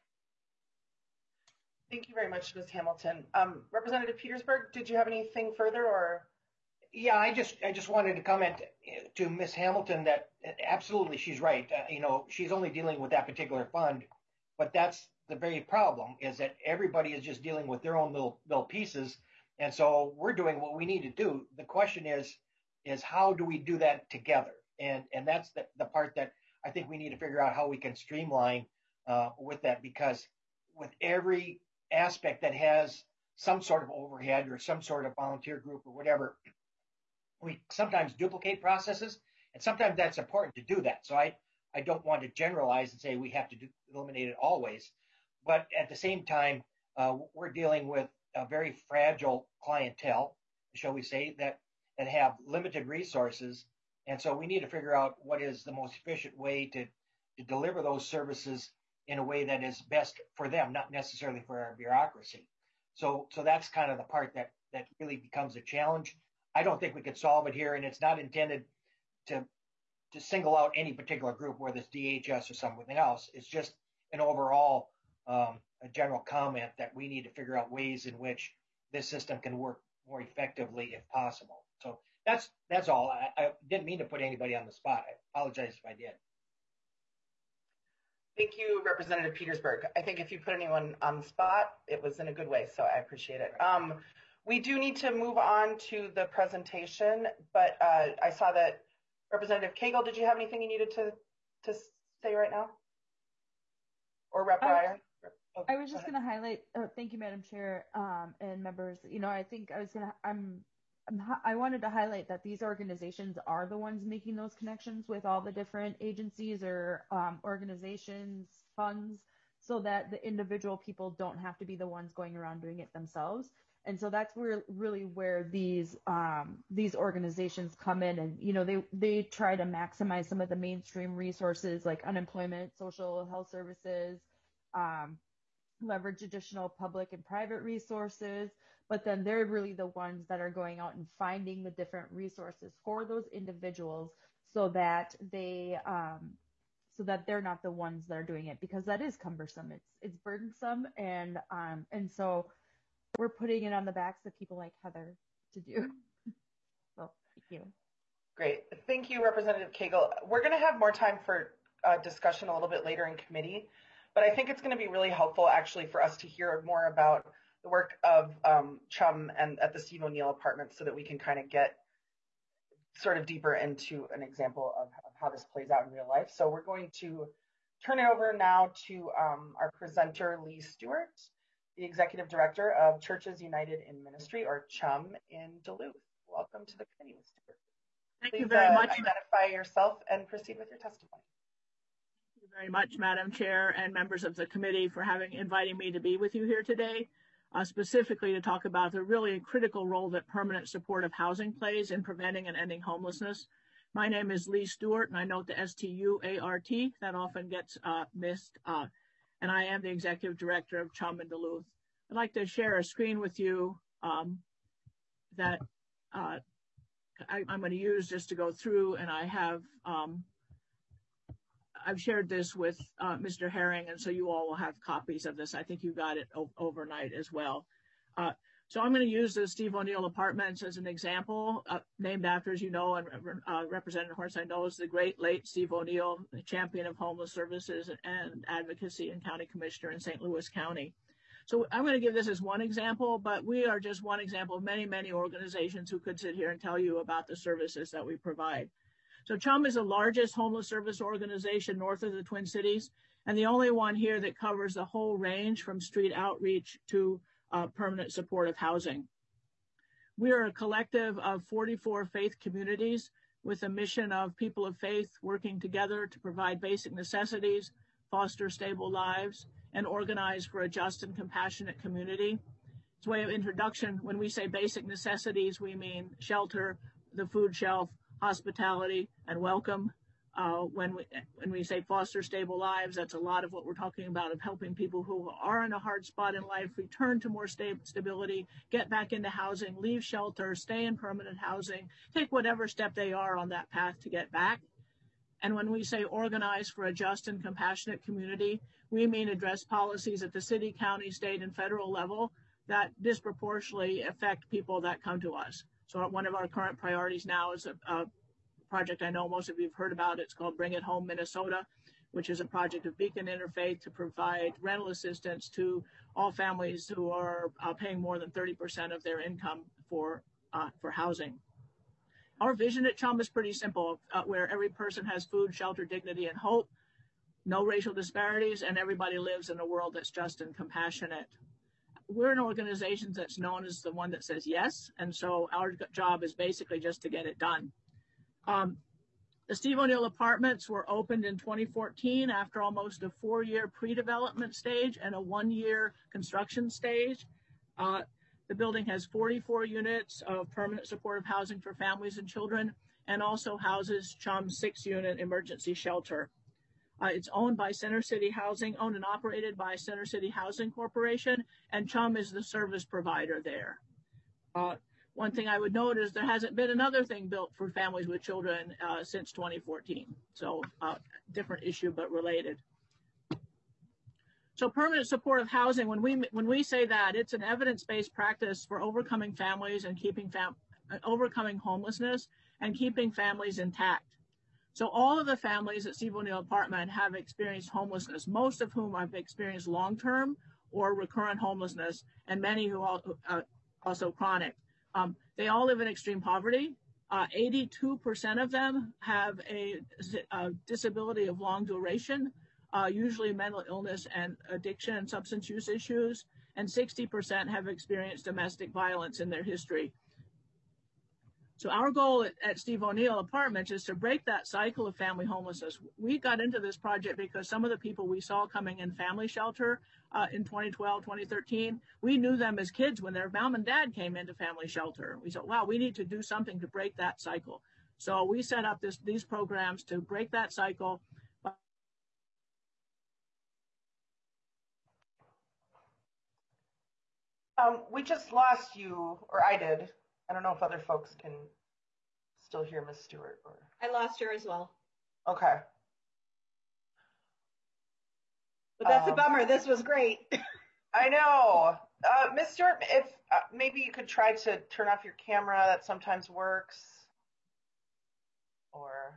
A: Thank you very much, Miz Hamilton. Um, Representative Petersburg, did you have anything further or?
K: Yeah, I just I just wanted to comment to Miz Hamilton that absolutely she's right. Uh, you know, she's only dealing with that particular fund, but that's the very problem is that everybody is just dealing with their own little little pieces, and so we're doing what we need to do. The question is is how do we do that together? And and that's the, the part that I think we need to figure out how we can streamline uh, with that, because with every aspect that has some sort of overhead or some sort of volunteer group or whatever, we sometimes duplicate processes, and sometimes that's important to do that. So I, I don't want to generalize and say we have to do, eliminate it always. But at the same time, uh, we're dealing with a very fragile clientele, shall we say, that, that have limited resources. And so we need to figure out what is the most efficient way to, to deliver those services in a way that is best for them, not necessarily for our bureaucracy. So, so that's kind of the part that, that really becomes a challenge. I don't think we could solve it here, and it's not intended to to single out any particular group, whether it's D H S or something else. It's just an overall um, a general comment that we need to figure out ways in which this system can work more effectively if possible. So that's that's all. I, I didn't mean to put anybody on the spot. I apologize if I did.
A: Thank you, Representative Petersburg. I think if you put anyone on the spot, it was in a good way, so I appreciate it. Um, we do need to move on to the presentation, but uh, I saw that Representative Cagle, did you have anything you needed to, to say right now? Or Rep Ryer?
I: Oh, I was just going to highlight, uh, thank you, Madam Chair, um, and members. You know, I think I was going to, I'm, I'm, I wanted to highlight that these organizations are the ones making those connections with all the different agencies or um, organizations, funds, so that the individual people don't have to be the ones going around doing it themselves. And so that's where really where these um, these organizations come in, and you know they they try to maximize some of the mainstream resources like unemployment, social health services, um, leverage additional public and private resources. But then they're really the ones that are going out and finding the different resources for those individuals, so that they um, so that they're not the ones that are doing it, because that is cumbersome. It's it's burdensome, and um, and so. We're putting it on the backs of people like Heather to do. So thank you.
A: Great. Thank you, Representative Cagle. We're going to have more time for uh, discussion a little bit later in committee, but I think it's going to be really helpful actually for us to hear more about the work of um, CHUM and at the Steve O'Neill Apartments, so that we can kind of get sort of deeper into an example of, of how this plays out in real life. So we're going to turn it over now to um, our presenter, Lee Stewart, the Executive Director of Churches United in Ministry, or CHUM, in Duluth. Welcome to the committee, Miz Stewart.
L: Thank
A: Please,
L: you very
A: uh,
L: much.
A: Identify yourself and proceed with your testimony.
L: Thank you very much, Madam Chair and members of the committee, for having inviting me to be with you here today, uh, specifically to talk about the really critical role that permanent supportive housing plays in preventing and ending homelessness. My name is Lee Stewart, and I note the S T U A R T. That often gets uh, missed. Uh, and I am the Executive Director of CHUM in Duluth. I'd like to share a screen with you um, that uh, I, I'm going to use just to go through, and I have, um, I've shared this with uh, Mister Herring, and so you all will have copies of this. I think you got it overnight as well. Uh, So I'm going to use the Steve O'Neill Apartments as an example, uh, named after, as you know, and uh, Representative Hornstein knows, the great late Steve O'Neill, the champion of homeless services and advocacy and county commissioner in Saint Louis County. So I'm going to give this as one example, but we are just one example of many, many organizations who could sit here and tell you about the services that we provide. So CHUM is the largest homeless service organization north of the Twin Cities, and the only one here that covers the whole range from street outreach to uh, permanent supportive housing. We are a collective of forty-four faith communities with a mission of people of faith working together to provide basic necessities, foster stable lives, and organize for a just and compassionate community. It's a way of introduction. When we say basic necessities, we mean shelter, the food shelf, hospitality, and welcome. Uh, when we when we say foster stable lives, that's a lot of what we're talking about, of helping people who are in a hard spot in life return to more sta- stability, get back into housing, leave shelter, stay in permanent housing, take whatever step they are on that path to get back. And when we say organize for a just and compassionate community, we mean address policies at the city, county, state, and federal level that disproportionately affect people that come to us. So one of our current priorities now is a, a project I know most of you have heard about. It's called Bring It Home Minnesota, which is a project of Beacon Interfaith to provide rental assistance to all families who are uh, paying more than thirty percent of their income for, uh, for housing. Our vision at CHUM is pretty simple, uh, where every person has food, shelter, dignity, and hope, no racial disparities, and everybody lives in a world that's just and compassionate. We're an organization that's known as the one that says yes, and so our job is basically just to get it done. Um, the Steve O'Neill Apartments were opened in twenty fourteen after almost a four-year pre-development stage and a one-year construction stage. Uh, the building has forty-four units of permanent supportive housing for families and children, and also houses CHUM's six-unit emergency shelter. Uh, it's owned by Center City Housing, owned and operated by Center City Housing Corporation, and CHUM is the service provider there. Uh, one thing I would note is there hasn't been another thing built for families with children uh, since twenty fourteen. So uh, different issue, but related. So permanent supportive housing, when we when we say that, it's an evidence-based practice for overcoming families and keeping fam overcoming homelessness and keeping families intact. So all of the families at Steve O'Neill Apartment have experienced homelessness, most of whom have experienced long-term or recurrent homelessness, and many who all, uh, also chronic. Um, they all live in extreme poverty. eighty-two percent of them have a, a disability of long duration, uh, usually mental illness and addiction and substance use issues, and sixty percent have experienced domestic violence in their history. So our goal at, at Steve O'Neill Apartments is to break that cycle of family homelessness. We got into this project because some of the people we saw coming in family shelter uh, in twenty twelve, twenty thirteen, we knew them as kids when their mom and dad came into family shelter. We said, wow, we need to do something to break that cycle. So we set up this, these programs to break that cycle.
A: Um, we just lost you, or I did. I don't know if other folks can still hear Miz Stewart. Or...
F: I lost her as well.
A: Okay.
F: But that's
A: um,
F: a bummer. This was great.
A: I know. Uh, Miz Stewart, if uh, maybe you could try to turn off your camera. That sometimes works. Or...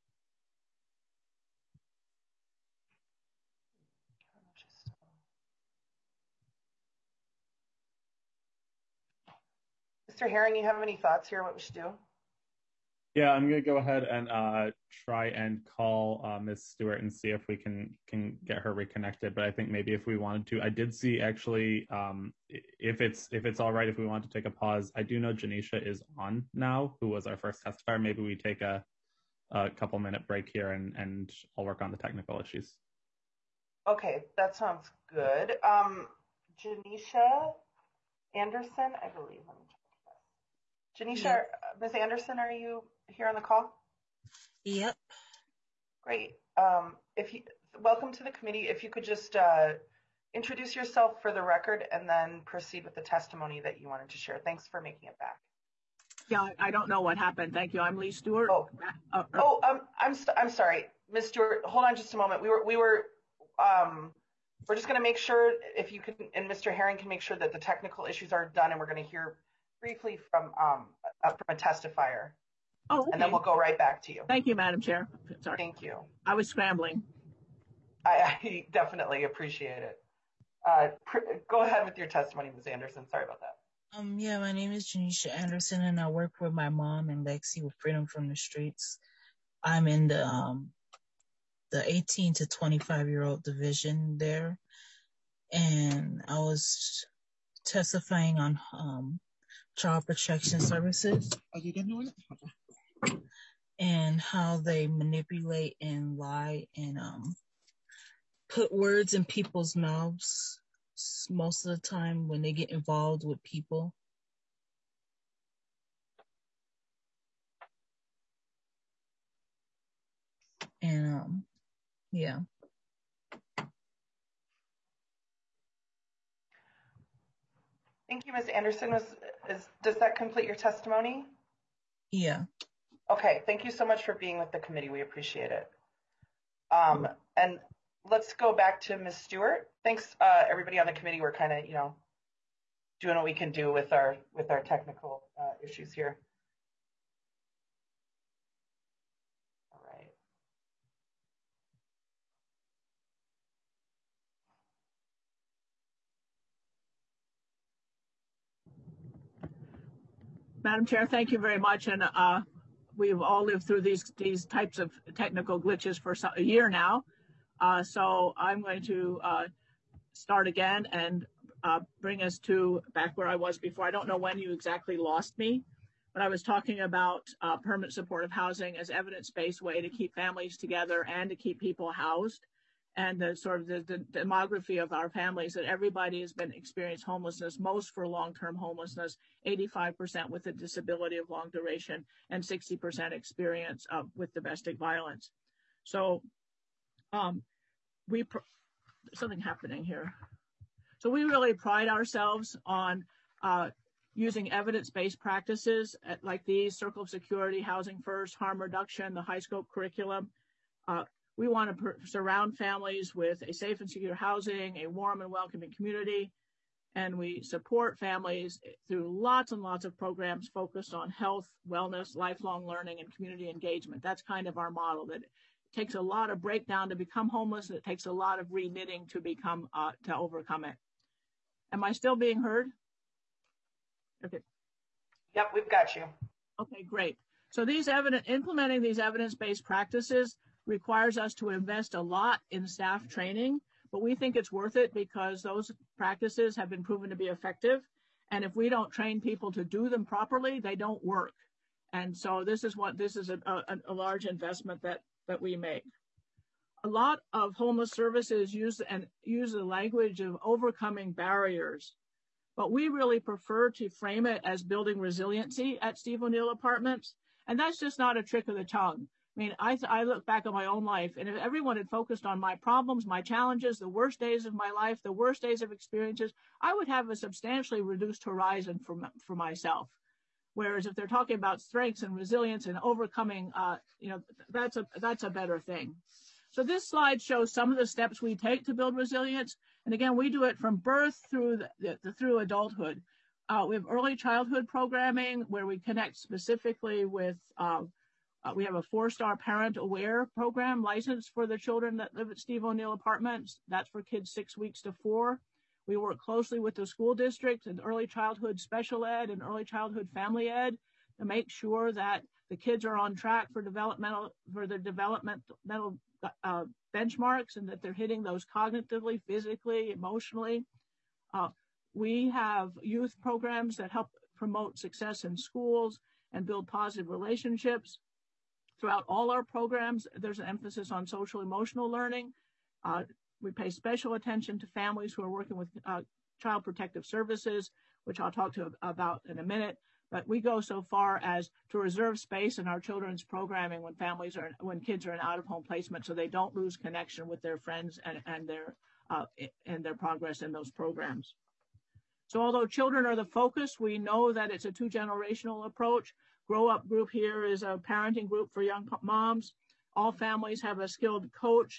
A: Mister Herring, you have any thoughts here? What we should do?
M: Yeah, I'm going to go ahead and uh, try and call uh, Miz Stewart and see if we can can get her reconnected. But I think maybe if we wanted to, I did see actually, um, if it's if it's all right, if we want to take a pause, I do know Janisha is on now, who was our first testifier. Maybe we take a, a couple minute break here and and I'll work on the technical issues.
A: Okay, that sounds good. Um, Janisha Anderson, I believe. Let me check. Janisha, yep. Miz Anderson, are you here on the call?
G: Yep.
A: Great. Um, if you, welcome to the committee. If you could just uh, introduce yourself for the record and then proceed with the testimony that you wanted to share. Thanks for making it back.
L: Yeah, I don't know what happened. Thank you. I'm Lee Stewart.
A: Oh,
L: uh, uh,
A: oh um, I'm I'm sorry, Miz Stewart. Hold on just a moment. We were we were um, we're just going to make sure if you can, and Mister Herring can make sure that the technical issues are done, and we're going to hear briefly from um, uh, from a testifier.
L: Oh, okay.
A: And then we'll go right back to you.
L: Thank you, Madam Chair. Sorry.
A: Thank you.
L: I was scrambling.
A: I, I definitely appreciate it. Uh, go ahead with your testimony, Miz Anderson. Sorry about that.
N: Um, yeah, my name is Janisha Anderson, and I work with my mom and Lexi with Freedom from the Streets. I'm in the um, the eighteen to twenty-five year old division there, and I was testifying on um, child protection services. Are you done doing it? And how they manipulate and lie and um, put words in people's mouths most of the time when they get involved with people. And um, yeah.
A: Thank you, Miz Anderson. Was, is, does that complete your testimony?
N: Yeah.
A: Okay, thank you so much for being with the committee. We appreciate it. Um, and let's go back to Miz Stewart. Thanks, uh, everybody on the committee. We're kind of, you know, doing what we can do with our with our technical uh, issues here. All right.
L: Madam Chair, thank you very much. And uh, we've all lived through these these types of technical glitches for a year now. Uh, so I'm going to uh, start again and uh, bring us to back where I was before. I don't know when you exactly lost me, but I was talking about uh, permanent supportive housing as evidence-based way to keep families together and to keep people housed. And the sort of the, the demography of our families, that everybody has been experienced homelessness, most for long-term homelessness, eighty-five percent with a disability of long duration, and sixty percent experience uh, with domestic violence. So um, we, pr something happening here. So we really pride ourselves on uh, using evidence-based practices at, like these: Circle of Security, Housing First, harm reduction, the high scope curriculum. Uh, We want to surround families with a safe and secure housing, a warm and welcoming community, and we support families through lots and lots of programs focused on health, wellness, lifelong learning, and community engagement. That's kind of our model, that it takes a lot of breakdown to become homeless, and it takes a lot of re-knitting to become, uh, to overcome it. Am I still being heard? Okay.
A: Yep, we've got you.
L: Okay, great. So these evidence, implementing these evidence-based practices requires us to invest a lot in staff training, but we think it's worth it because those practices have been proven to be effective. And if we don't train people to do them properly, they don't work. And so this is what this is a, a, a large investment that that we make. A lot of homeless services use and use the language of overcoming barriers, but we really prefer to frame it as building resiliency at Steve O'Neill Apartments. And that's just not a trick of the tongue. I mean, I, I look back on my own life, and if everyone had focused on my problems, my challenges, the worst days of my life, the worst days of experiences, I would have a substantially reduced horizon for, for myself. Whereas if they're talking about strengths and resilience and overcoming, uh, you know, that's a, that's a better thing. So this slide shows some of the steps we take to build resilience. And again, we do it from birth through, the, the, through adulthood. Uh, we have early childhood programming where we connect specifically with uh, Uh, we have a four-star parent aware program licensed for the children that live at Steve O'Neill Apartments. That's for kids six weeks to four. We work closely with the school district and early childhood special ed and early childhood family ed to make sure that the kids are on track for developmental for their developmental uh, benchmarks and that they're hitting those cognitively, physically, emotionally. Uh, we have youth programs that help promote success in schools and build positive relationships. Throughout all our programs, there's an emphasis on social emotional learning. Uh, we pay special attention to families who are working with uh, child protective services, which I'll talk to about in a minute. But we go so far as to reserve space in our children's programming when families are, when kids are in out-of-home placement, so they don't lose connection with their friends and, and their uh, and their progress in those programs. So although children are the focus, we know that it's a two-generational approach. Grow Up Group here is a parenting group for young moms. All families have a skilled coach.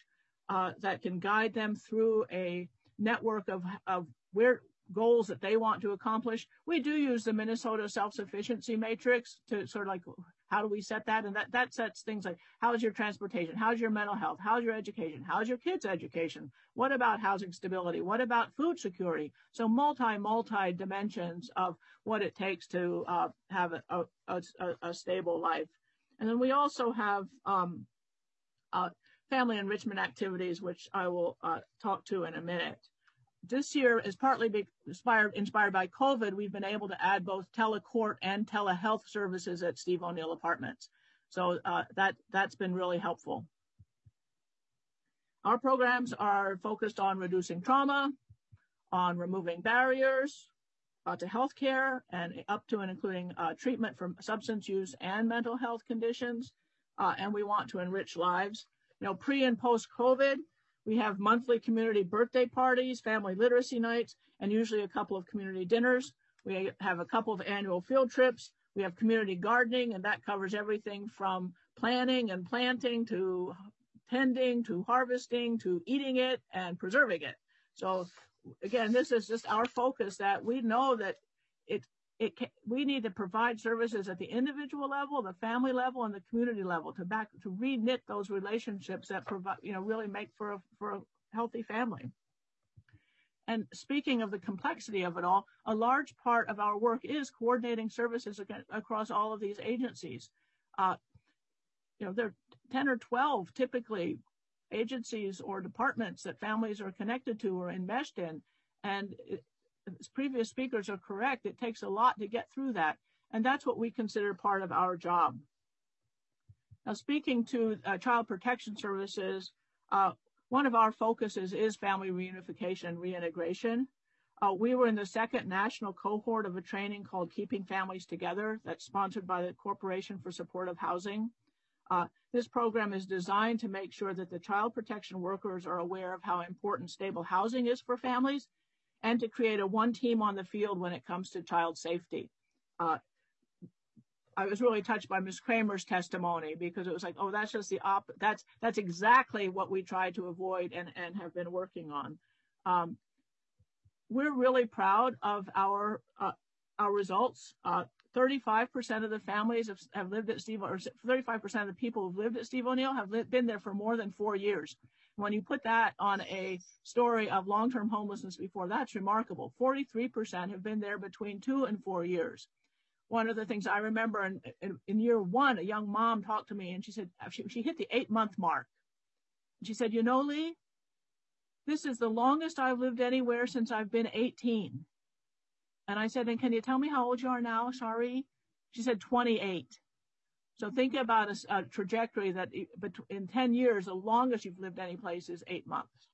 L: uh, that can guide them through a network of, of where goals that they want to accomplish. We do use the Minnesota Self-Sufficiency Matrix to sort of like, how do we set that? And that, that sets things like, how's your transportation? How's your mental health? How's your education? How's your kids' education? What about housing stability? What about food security? So multi, multi dimensions of what it takes to uh, have a, a, a, a stable life. And then we also have um, uh, family enrichment activities, which I will uh, talk to in a minute. This year is partly be inspired, inspired by COVID. We've been able to add both telecourt and telehealth services at Steve O'Neill Apartments. So uh, that, that's been really helpful. Our programs are focused on reducing trauma, on removing barriers uh, to healthcare, and up to and including uh, treatment for substance use and mental health conditions. Uh, and we want to enrich lives. You know, pre and post COVID, we have monthly community birthday parties, family literacy nights, and usually a couple of community dinners. We have a couple of annual field trips. We have community gardening, and that covers everything from planning and planting to tending to harvesting to eating it and preserving it. So again, this is just our focus, that we know that it, it can, we need to provide services at the individual level, the family level, and the community level to back to re-knit those relationships that provide, you know, really make for a, for a healthy family. And speaking of the complexity of it all, a large part of our work is coordinating services across all of these agencies. Uh, you know, there are ten or twelve typically agencies or departments that families are connected to or enmeshed in. And it, as previous speakers are correct, it takes a lot to get through that. And that's what we consider part of our job. Now, speaking to uh, child protection services, uh, one of our focuses is family reunification and reintegration. Uh, we were in the second national cohort of a training called Keeping Families Together that's sponsored by the Corporation for Supportive Housing. Uh, this program is designed to make sure that the child protection workers are aware of how important stable housing is for families, and to create a one team on the field when it comes to child safety. Uh, I was really touched by Miz Kramer's testimony, because it was like, oh, that's just the op, that's, that's exactly what we try to avoid and, and have been working on. Um, we're really proud of our, uh, our results. Uh, thirty-five percent of the families have, have lived at Steve, or thirty-five percent of the people who've lived at Steve O'Neill have lived, been there for more than four years. When you put that on a story of long-term homelessness before, that's remarkable. forty-three percent have been there between two and four years. One of the things I remember in, in, in year one, a young mom talked to me, and she said, she, she hit the eight month mark. She said, you know, Lee, this is the longest I've lived anywhere since I've been eighteen. And I said, and can you tell me how old you are now, Shari? She said, twenty-eight. So think about a, a trajectory that in ten years, the longest you've lived any place is eight months.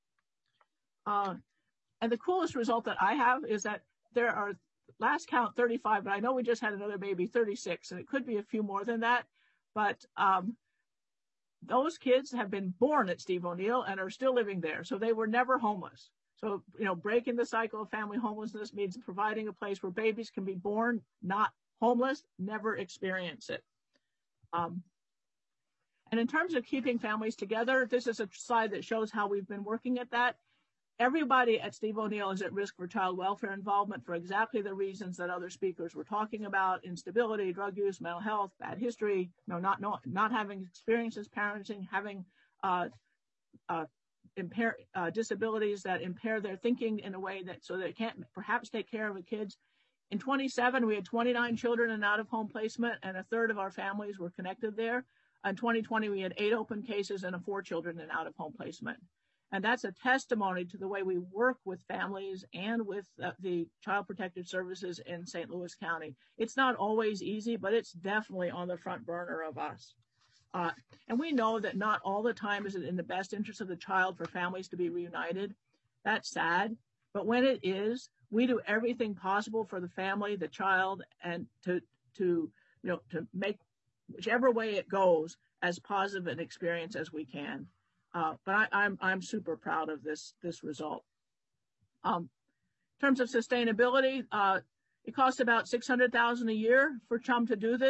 L: Uh, and the coolest result that I have is that there are, last count thirty-five, but I know we just had another baby, thirty-six, and it could be a few more than that. But um, those kids have been born at Steve O'Neill and are still living there. So they were never homeless. So, you know, breaking the cycle of family homelessness means providing a place where babies can be born, not homeless, never experience it. Um, and in terms of keeping families together, this is a slide that shows how we've been working at that. Everybody at Steve O'Neill is at risk for child welfare involvement for exactly the reasons that other speakers were talking about: instability, drug use, mental health, bad history, you know, not, not, not having experiences parenting, having uh, uh, impair, uh, disabilities that impair their thinking in a way that so they can't perhaps take care of the kids. In twenty-seven, we had twenty-nine children in out-of-home placement, and a third of our families were connected there. In twenty twenty, we had eight open cases and four children in out-of-home placement. And that's a testimony to the way we work with families and with uh, the Child Protective Services in Saint Louis County. It's not always easy, but it's definitely on the front burner of us. Uh, and we know that not all the time is it in the best interest of the child for families to be reunited. That's sad. But when it is, we do everything possible for the family, the child, and to, to you know, to make whichever way it goes as positive an experience as we can. Uh, but I, I'm I'm super proud of this this result. Um, in terms of sustainability, uh, it costs about six hundred thousand dollars a year for CHUM to do this.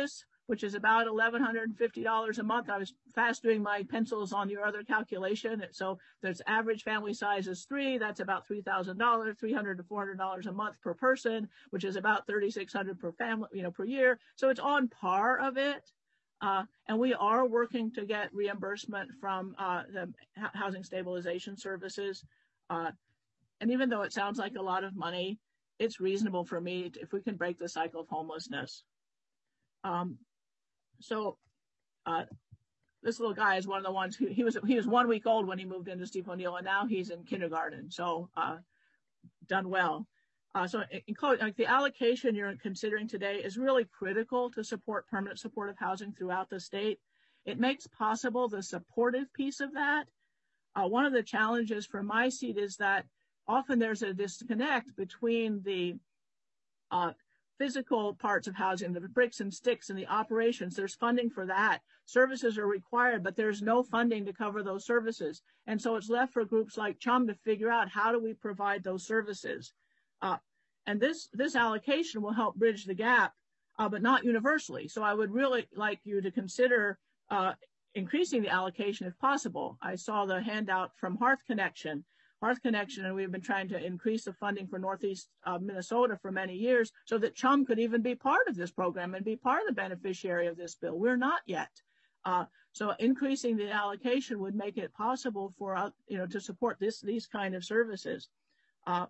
L: which is about eleven fifty dollars a month. I was fast doing my pencils on your other calculation. So there's average family size is three. That's about three thousand dollars, three hundred to four hundred dollars a month per person, which is about thirty-six hundred per family, you know, per year. So it's on par of it. Uh, and we are working to get reimbursement from uh, the Housing Stabilization Services. Uh, and even though it sounds like a lot of money, it's reasonable for me to, if we can break the cycle of homelessness. Um, so uh, this little guy is one of the ones who he was he was one week old when he moved into Steve O'Neill, and now he's in kindergarten. So uh, done well. Uh, so in, like the allocation you're considering today is really critical to support permanent supportive housing throughout the state. It makes possible the supportive piece of that. Uh, one of the challenges for my seat is that often there's a disconnect between the uh, physical parts of housing, the bricks and sticks and the operations. There's funding for that. Services are required, but there's no funding to cover those services. And so it's left for groups like CHUM to figure out how do we provide those services. Uh, and this, this allocation will help bridge the gap, uh, but not universally. So I would really like you to consider uh, increasing the allocation if possible. I saw the handout from Hearth Connection. Hearth Connection, and we've been trying to increase the funding for Northeast uh, Minnesota for many years so that CHUM could even be part of this program and be part of the beneficiary of this bill. We're not yet. Uh, so increasing the allocation would make it possible for, uh, you know, to support this, these kind of services. Uh,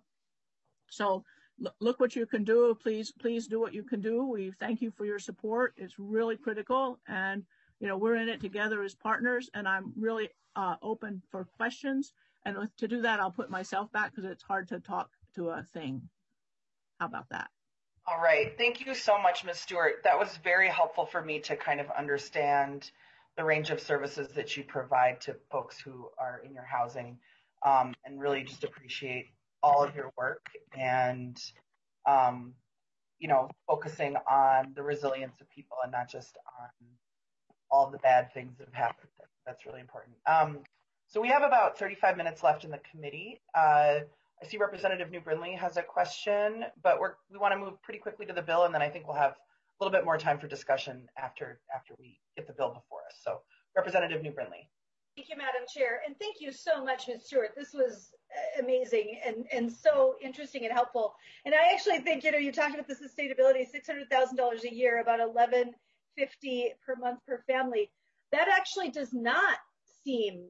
L: so look what you can do. Please, please do what you can do. We thank you for your support. It's really critical. And, you know, we're in it together as partners, and I'm really uh, open for questions. And to do that, I'll put myself back because it's hard to talk to a thing. How about that?
A: All right. Thank you so much, Miz Stewart. That was very helpful for me to kind of understand the range of services that you provide to folks who are in your housing, um, and really just appreciate all of your work and, um, you know, focusing on the resilience of people and not just on all the bad things that have happened. That's really important. Um, so we have about thirty-five minutes left in the committee. Uh, I see Representative New Brindley has a question, but we're, we want to move pretty quickly to the bill, and then I think we'll have a little bit more time for discussion after after we get the bill before us. So Representative New Brindley.
F: Thank you, Madam Chair, and thank you so much, Miz Stewart. This was amazing and, and so interesting and helpful. And I actually think, you know, you talked about the sustainability, six hundred thousand dollars a year, about eleven fifty per month per family. That actually does not seem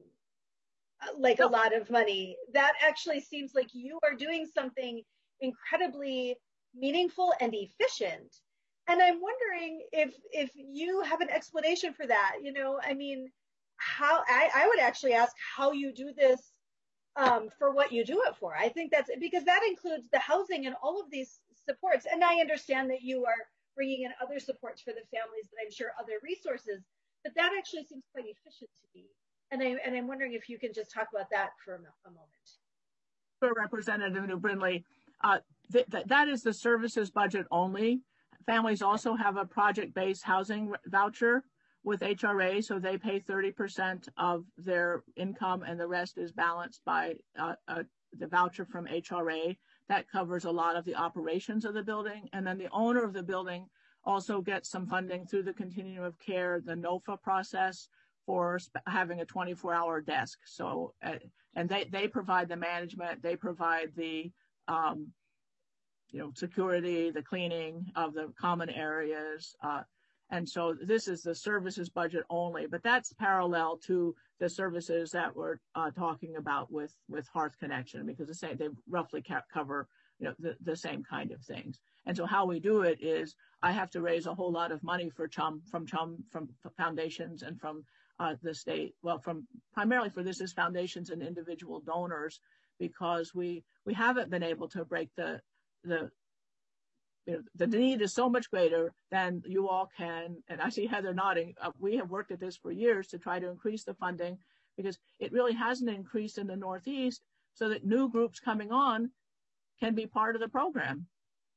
F: like a lot of money. That actually seems like you are doing something incredibly meaningful and efficient. And I'm wondering if if you have an explanation for that. You know, I mean, how I, I would actually ask how you do this um, for what you do it for. I think that's because that includes the housing and all of these supports. And I understand that you are bringing in other supports for the families, but I'm sure other resources. But that actually seems quite efficient to me. And, I, and I'm wondering if you can just talk about that for a, a moment.
L: For Representative New Brindley, uh, th th that is the services budget only. Families also have a project-based housing voucher with H R A, so they pay thirty percent of their income, and the rest is balanced by uh, uh, the voucher from H R A. That covers a lot of the operations of the building, and then the owner of the building also gets some funding through the continuum of care, the NOFA process, for having a twenty-four hour desk. So, uh, and they, they provide the management, they provide the, um, you know, security, the cleaning of the common areas. Uh, and so this is the services budget only, but that's parallel to the services that we're uh, talking about with, with Hearth Connection, because the same, they roughly cover, you know, the, the same kind of things. And so how we do it is I have to raise a whole lot of money for CHUM, from CHUM, from foundations and from Uh, the state, well, from primarily for this is foundations and individual donors, because we we haven't been able to break the the you know the need is so much greater than you all can. And I see Heather nodding. Uh, we have worked at this for years to try to increase the funding, because it really hasn't increased in the Northeast, so that new groups coming on can be part of the program.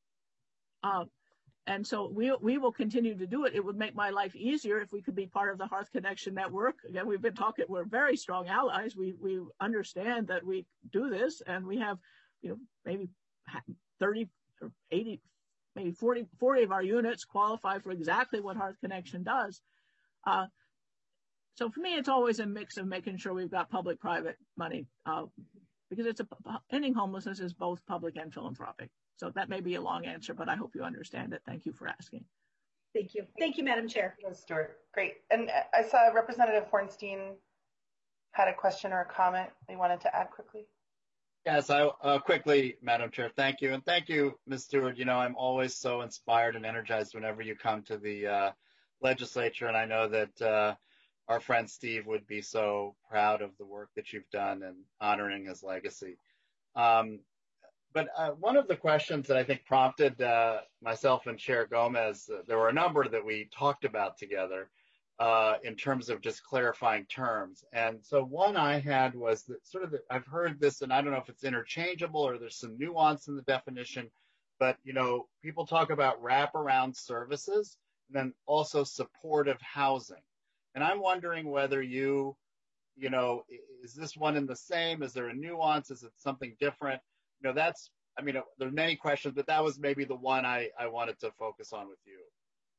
L: Uh, And so we we will continue to do it. It would make my life easier if we could be part of the Hearth Connection network. Again, we've been talking, we're very strong allies. We we understand that we do this, and we have, you know, maybe thirty or eighty, maybe forty, forty of our units qualify for exactly what Hearth Connection does. Uh, so for me, it's always a mix of making sure we've got public-private money uh, because it's a, ending homelessness is both public and philanthropic. So that may be a long answer, but I hope you understand it. Thank you for asking.
F: Thank you. Thank you, Madam Chair.
A: Yes, Stuart. Great. And I saw Representative Hornstein had a question or a comment they wanted to add quickly.
O: Yes, I uh, quickly, Madam Chair. Thank you. And thank you, Miz Stewart. You know, I'm always so inspired and energized whenever you come to the uh, legislature. And I know that uh, our friend Steve would be so proud of the work that you've done and honoring his legacy. Um, but uh, one of the questions that I think prompted uh, myself and Chair Gomez, uh, there were a number that we talked about together uh, in terms of just clarifying terms. And so one I had was that sort of, the, I've heard this, and I don't know if it's interchangeable or there's some nuance in the definition, but, you know, people talk about wraparound services and then also supportive housing. And I'm wondering whether you, you know, is this one in the same? Is there a nuance? Is it something different? You know, that's, I mean, there are many questions, but that was maybe the one I, I wanted to focus on with you.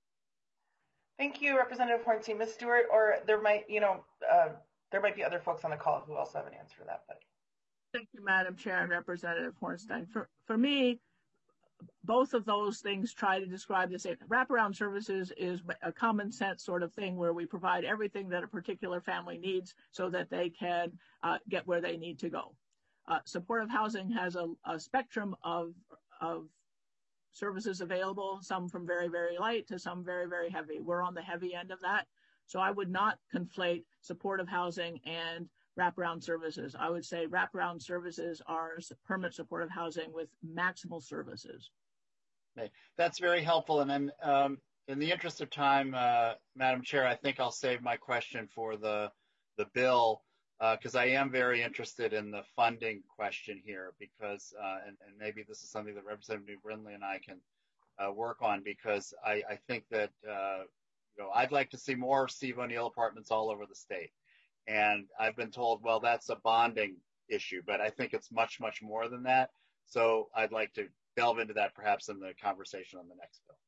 A: Thank you, Representative Hornstein. Miz Stewart, or there might, you know, uh, there might be other folks on the call who also have an answer to that. But
L: thank you, Madam Chair and Representative Hornstein. For for me, both of those things try to describe the same. Wraparound services is a common sense sort of thing where we provide everything that a particular family needs so that they can uh, get where they need to go. Uh, supportive housing has a, a spectrum of, of services available, some from very, very light to some very, very heavy. We're on the heavy end of that. So I would not conflate supportive housing and wraparound services. I would say wraparound services are permanent supportive housing with maximal services.
O: Okay. That's very helpful. And then um, in the interest of time, uh, Madam Chair, I think I'll save my question for the, the bill because uh, I am very interested in the funding question here because, uh, and, and maybe this is something that Representative Brindley and I can uh, work on because I, I think that, uh, you know, I'd like to see more Steve O'Neill apartments all over the state. And I've been told, well, that's a bonding issue, but I think it's much, much more than that. So I'd like to delve into that perhaps in the conversation on the next bill.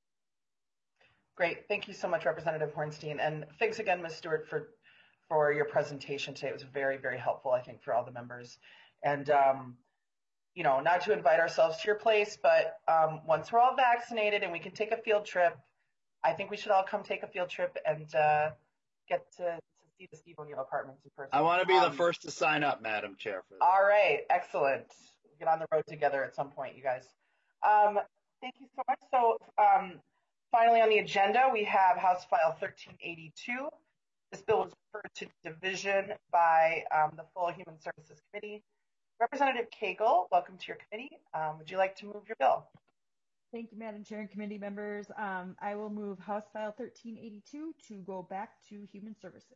A: Great. Thank you so much, Representative Hornstein. And thanks again, Miz Stewart, for for your presentation today. It was very, very helpful, I think, for all the members. And, um, you know, not to invite ourselves to your place, but um, once we're all vaccinated and we can take a field trip, I think we should all come take a field trip and uh, get to, to see the Steve O'Neill apartments in person.
O: I want to be
A: um,
O: the first to sign up, Madam Chair, for that.
A: All right. Excellent. Get on the road together at some point, you guys. Um, thank you so much. So um, finally on the agenda, we have House File thirteen eighty-two. This bill was referred to division by um, the full Human Services Committee. Representative Cagle, welcome to your committee. Um, would you like to move your bill?
I: Thank you, Madam Chair and committee members. Um, I will move House File thirteen eighty-two to go back to Human Services.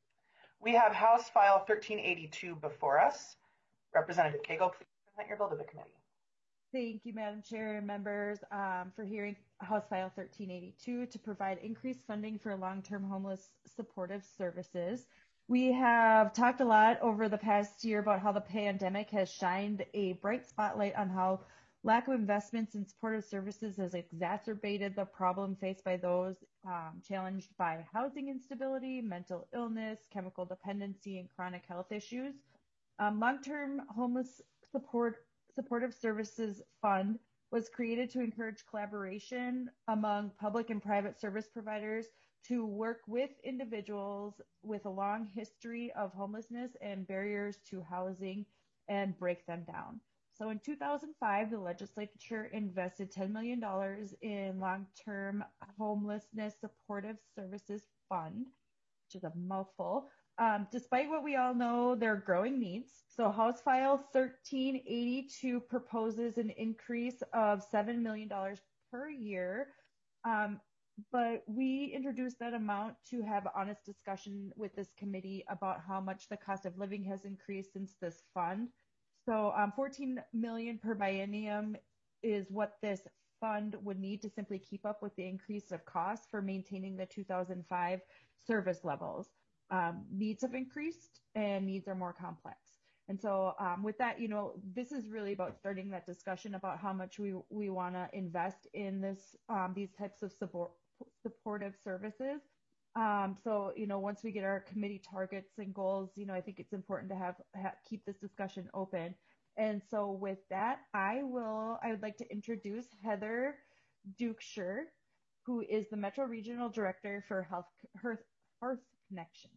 A: We have House File thirteen eighty-two before us. Representative Cagle, please present your bill to the committee.
I: Thank you, Madam Chair and members, um, for hearing House File thirteen eighty-two to provide increased funding for long-term homeless supportive services. We have talked a lot over the past year about how the pandemic has shined a bright spotlight on how lack of investments in supportive services has exacerbated the problem faced by those um, challenged by housing instability, mental illness, chemical dependency, and chronic health issues. Um, long-term homeless support Supportive Services Fund was created to encourage collaboration among public and private service providers to work with individuals with a long history of homelessness and barriers to housing and break them down. So in two thousand five, the legislature invested ten million dollars in long-term homelessness supportive services fund, which is a mouthful. Um, despite what we all know, there are growing needs. So House File thirteen eighty-two proposes an increase of seven million dollars per year. Um, but we introduced that amount to have honest discussion with this committee about how much the cost of living has increased since this fund. So um, fourteen million dollars per biennium is what this fund would need to simply keep up with the increase of costs for maintaining the two thousand five service levels. Um, needs have increased and needs are more complex. And so um, with that, you know, this is really about starting that discussion about how much we, we want to invest in this um, these types of support supportive services. Um, so, you know, once we get our committee targets and goals, you know, I think it's important to have, ha- keep this discussion open. And so with that, I will, I would like to introduce Heather Dukeshire, who is the Metro Regional Director for Health, Hearth, Hearth Connection.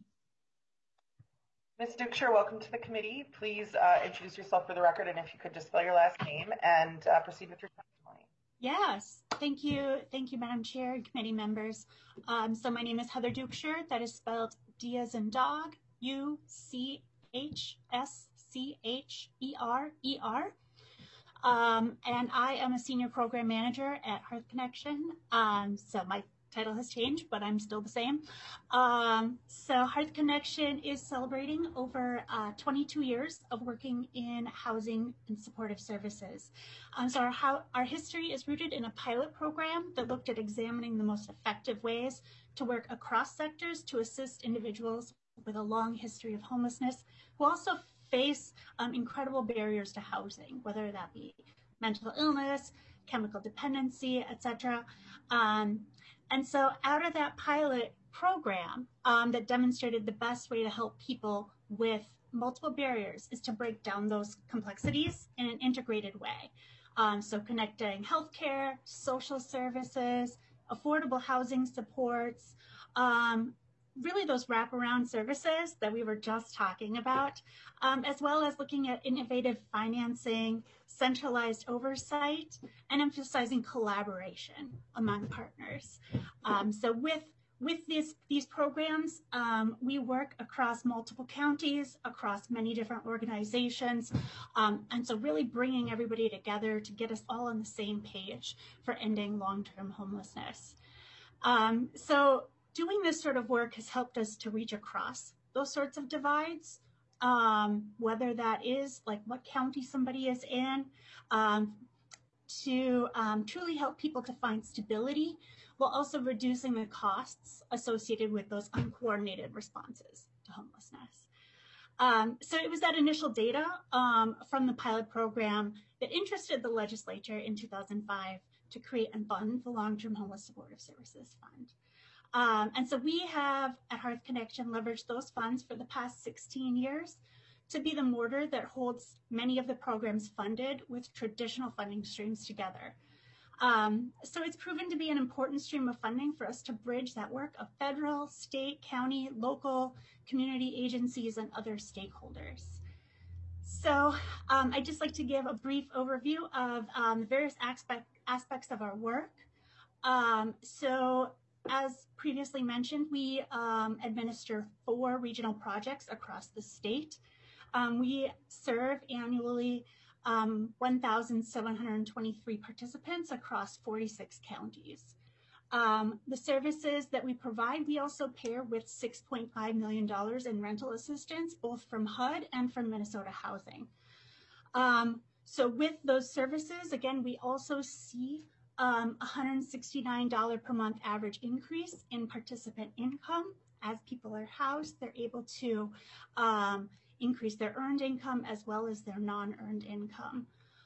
A: Miz Dukeshire, welcome to the committee. Please uh, introduce yourself for the record, and if you could just spell your last name and uh, proceed with your testimony.
J: Yes, thank you. Thank you, Madam Chair and committee members. Um, so my name is Heather Dukeshire. That is spelled D as in dog, U C H S C H E R E R. Um, and I am a senior program manager at Hearth Connection. Um, so my title has changed, but I'm still the same. Um, so Hearth Connection is celebrating over uh, twenty-two years of working in housing and supportive services. Um, so our, how, our history is rooted in a pilot program that looked at examining the most effective ways to work across sectors to assist individuals with a long history of homelessness who also face um, incredible barriers to housing, whether that be mental illness, chemical dependency, et cetera. Um, and so out of that pilot program um, that demonstrated the best way to help people with multiple barriers is to break down those complexities in an integrated way. Um, so connecting healthcare, social services, affordable housing supports, um, really those wraparound services that we were just talking about, um, as well as looking at innovative financing, centralized oversight, and emphasizing collaboration among partners. Um, so with with this, these programs, um, we work across multiple counties, across many different organizations, um, and so really bringing everybody together to get us all on the same page for ending long-term homelessness. Um, so doing this sort of work has helped us to reach across those sorts of divides, um, whether that is like what county somebody is in, um, to um, truly help people to find stability while also reducing the costs associated with those uncoordinated responses to homelessness. Um, so it was that initial data um, from the pilot program that interested the legislature in two thousand five to create and fund the Long-Term Homeless Supportive Services Fund. Um, and so we have at Hearth Connection leveraged those funds for the past sixteen years to be the mortar that holds many of the programs funded with traditional funding streams together. Um, so it's proven to be an important stream of funding for us to bridge that work of federal, state, county, local, community agencies, and other stakeholders. So um, I'd just like to give a brief overview of um, the various aspect, aspects of our work. Um, so as previously mentioned, we um, administer four regional projects across the state. Um, we serve annually um, one thousand seven hundred twenty-three participants across forty-six counties. Um, the services that we provide, we also pair with six point five million dollars in rental assistance, both from H U D and from Minnesota Housing. Um, so with those services, again, we also see um, one hundred sixty-nine dollars per month average increase in participant income. As people are housed, they're able to um, increase their earned income as well as their non-earned income.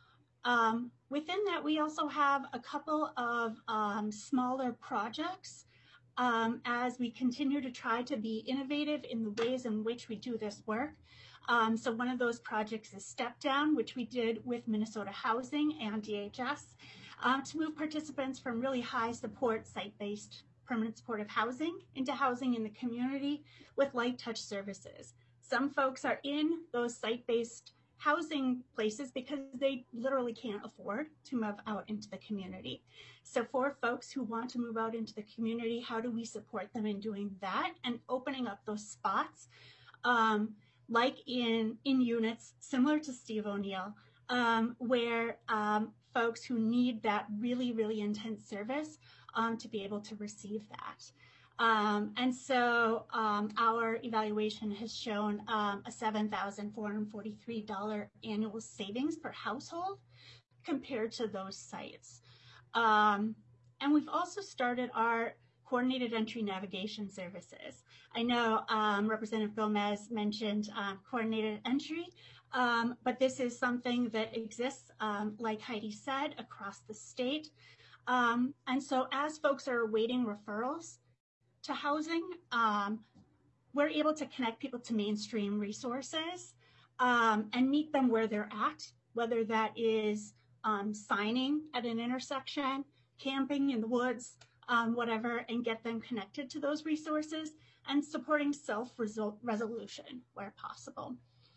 J: Um, within that, we also have a couple of um, smaller projects um, as we continue to try to be innovative in the ways in which we do this work. Um, so one of those projects is Step Down, which we did with Minnesota Housing and D H S um, to move participants from really high support site-based permanent supportive housing into housing in the community with light touch services. Some folks are in those site-based housing places because they literally can't afford to move out into the community. So for folks who want to move out into the community, how do we support them in doing that and opening up those spots, um, like in, in units similar to Steve O'Neill, um, where um, folks who need that really, really intense service um, to be able to receive that. Um, and so um, our evaluation has shown um, a seven thousand four hundred forty-three dollars annual savings per household compared to those sites. Um, and we've also started our coordinated entry navigation services. I know um, Representative Gomez mentioned um, coordinated entry. Um, but this is something that exists, um, like Heidi said, across the state. Um, and so as folks are awaiting referrals to housing, um, we're able to connect people to mainstream resources um, and meet them where they're at, whether that is um, signing at an intersection, camping in the woods, um, whatever, and get them connected to those resources and supporting self-resolution where possible.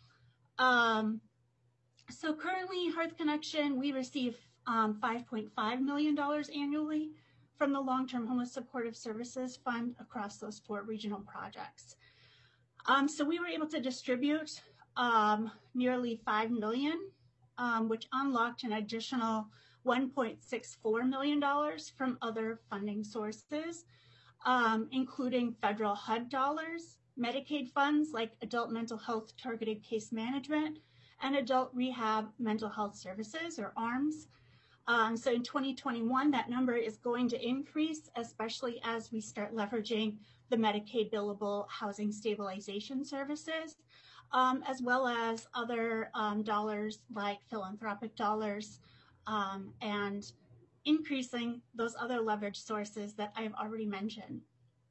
J: Um, so currently, Hearth Connection, we receive um, five point five million dollars annually from the Long-Term Homeless Supportive Services Fund across those four regional projects. Um, so we were able to distribute um, nearly five million dollars, um, which unlocked an additional one point six four million dollars from other funding sources, um, including federal H U D dollars, Medicaid funds like Adult Mental Health Targeted Case Management, and Adult Rehab Mental Health Services, or ARMS. Um, so in twenty twenty-one, that number is going to increase, especially as we start leveraging the Medicaid billable housing stabilization services, um, as well as other um, dollars like philanthropic dollars, um, and increasing those other leverage sources that I've already mentioned.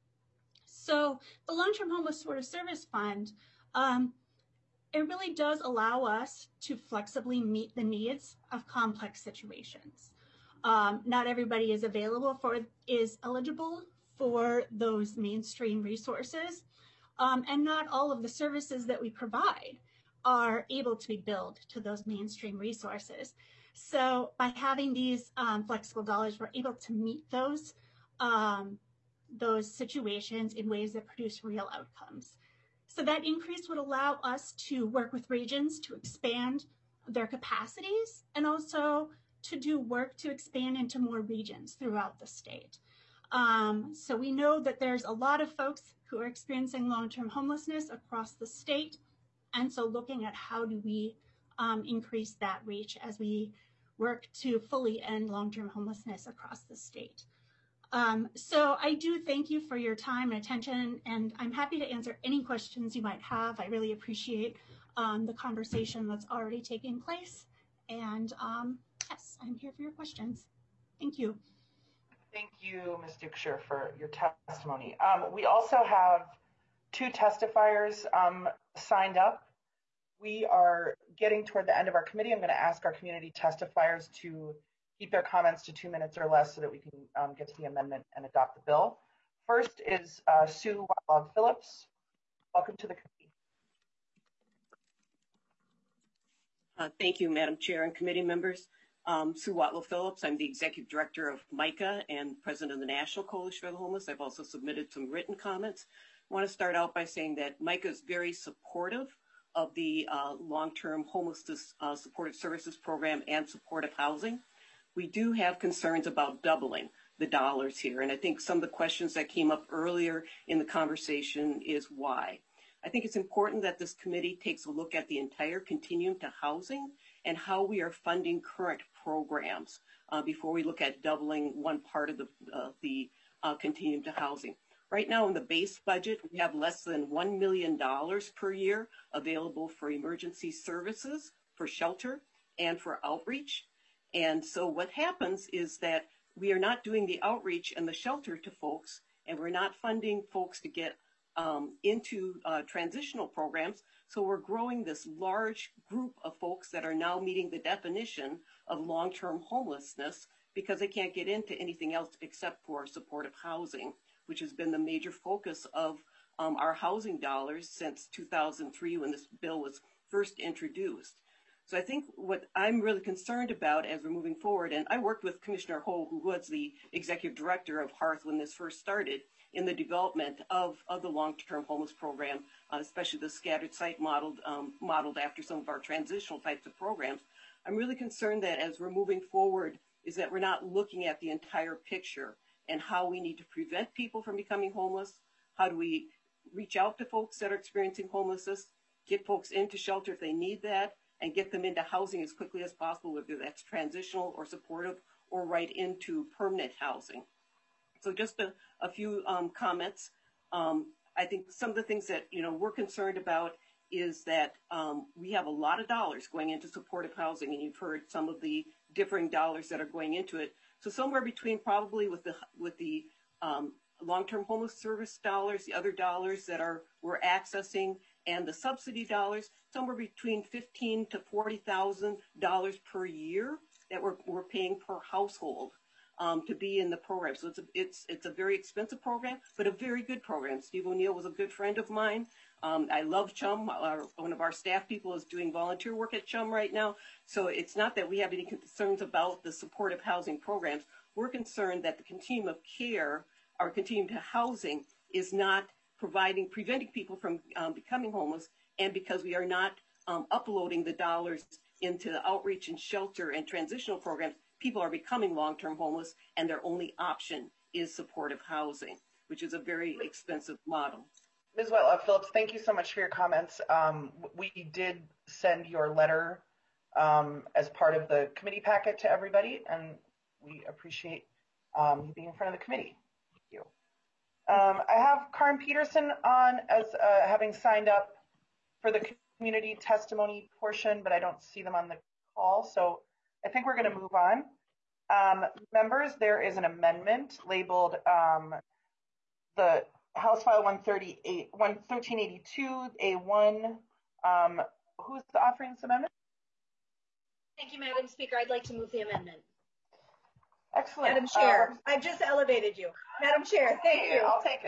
J: So the Long-Term Homeless Supportive Service Fund, um, it really does allow us to flexibly meet the needs of complex situations. Um, not everybody is available for, is eligible for those mainstream resources, um, and not all of the services that we provide are able to be billed to those mainstream resources. So by having these um, flexible dollars, we're able to meet those, um, those situations in ways that produce real outcomes. So that increase would allow us to work with regions to expand their capacities and also to do work to expand into more regions throughout the state. Um, so we know that there's a lot of folks who are experiencing long-term homelessness across the state. And so looking at how do we um, increase that reach as we work to fully end long-term homelessness across the state. Um, so I do thank you for your time and attention, and I'm happy to answer any questions you might have. I really appreciate um, the conversation that's already taking place. And um, yes, I'm here for your questions. Thank you.
A: Thank you, Miz Dukeshire, for your testimony. Um, we also have two testifiers um, signed up. We are getting toward the end of our committee. I'm going to ask our community testifiers to keep their comments to two minutes or less so that we can um, get to the amendment and adopt the bill. First is uh, Sue Watlog Phillips. Welcome to the committee.
P: Uh, thank you, Madam Chair and committee members. Um, Sue Watlog Phillips, I'm the Executive Director of MICA and President of the National Coalition for the Homeless. I've also submitted some written comments. I want to start out by saying that MICA is very supportive of the uh, long-term homelessness uh, supportive services program and supportive housing. We do have concerns about doubling the dollars here. And I think some of the questions that came up earlier in the conversation is why. I think it's important that this committee takes a look at the entire continuum to housing and how we are funding current programs uh, before we look at doubling one part of the, uh, the uh, continuum to housing. Right now in the base budget, we have less than one million dollars per year available for emergency services, for shelter, and for outreach. And so what happens is that we are not doing the outreach and the shelter to folks, and we're not funding folks to get um, into uh, transitional programs. So we're growing this large group of folks that are now meeting the definition of long-term homelessness because they can't get into anything else except for supportive housing, which has been the major focus of um, our housing dollars since two thousand three when this bill was first introduced. So I think what I'm really concerned about as we're moving forward, and I worked with Commissioner Ho, who was the executive director of Hearth when this first started, in the development of, of the long-term homeless program, uh, especially the scattered site modeled, um, modeled after some of our transitional types of programs. I'm really concerned that as we're moving forward is that we're not looking at the entire picture and how we need to prevent people from becoming homeless. How do we reach out to folks that are experiencing homelessness, get folks into shelter if they need that, and get them into housing as quickly as possible, whether that's transitional or supportive or right into permanent housing. So just a, a few um, comments. Um, I think some of the things that, you know, we're concerned about is that um, we have a lot of dollars going into supportive housing, and you've heard some of the differing dollars that are going into it. So somewhere between probably with the with the um, long-term homeless service dollars, the other dollars that are we're accessing, and the subsidy dollars, somewhere between fifteen to forty thousand dollars per year that we're we're paying per household um, to be in the program. So it's a, it's it's a very expensive program, but a very good program. Steve O'Neill was a good friend of mine. Um, I love CHUM. Our, one of our staff people is doing volunteer work at CHUM right now. So it's not that we have any concerns about the supportive housing programs. We're concerned that the continuum of care or continuum to housing is not providing, preventing people from um, becoming homeless, and because we are not um, uploading the dollars into the outreach and shelter and transitional programs, people are becoming long-term homeless, and their only option is supportive housing, which is a very expensive model.
A: Miz Whitelaw Phillips, thank you so much for your comments. Um, we did send your letter um, as part of the committee packet to everybody, and we appreciate um, you being in front of the committee. Thank you. Um, I have Karen Peterson on as uh, having signed up for the community testimony portion, but I don't see them on the call, so I think we're going to move on. Um, members, there is an amendment labeled um, the House File one thirty-eight, thirteen eighty-two A one. Um, who's offering this amendment?
F: Thank you, Madam Speaker. I'd like to move the amendment.
A: Excellent.
F: Madam Chair, uh, I've just elevated you. Madam Chair, thank you.
A: I'll take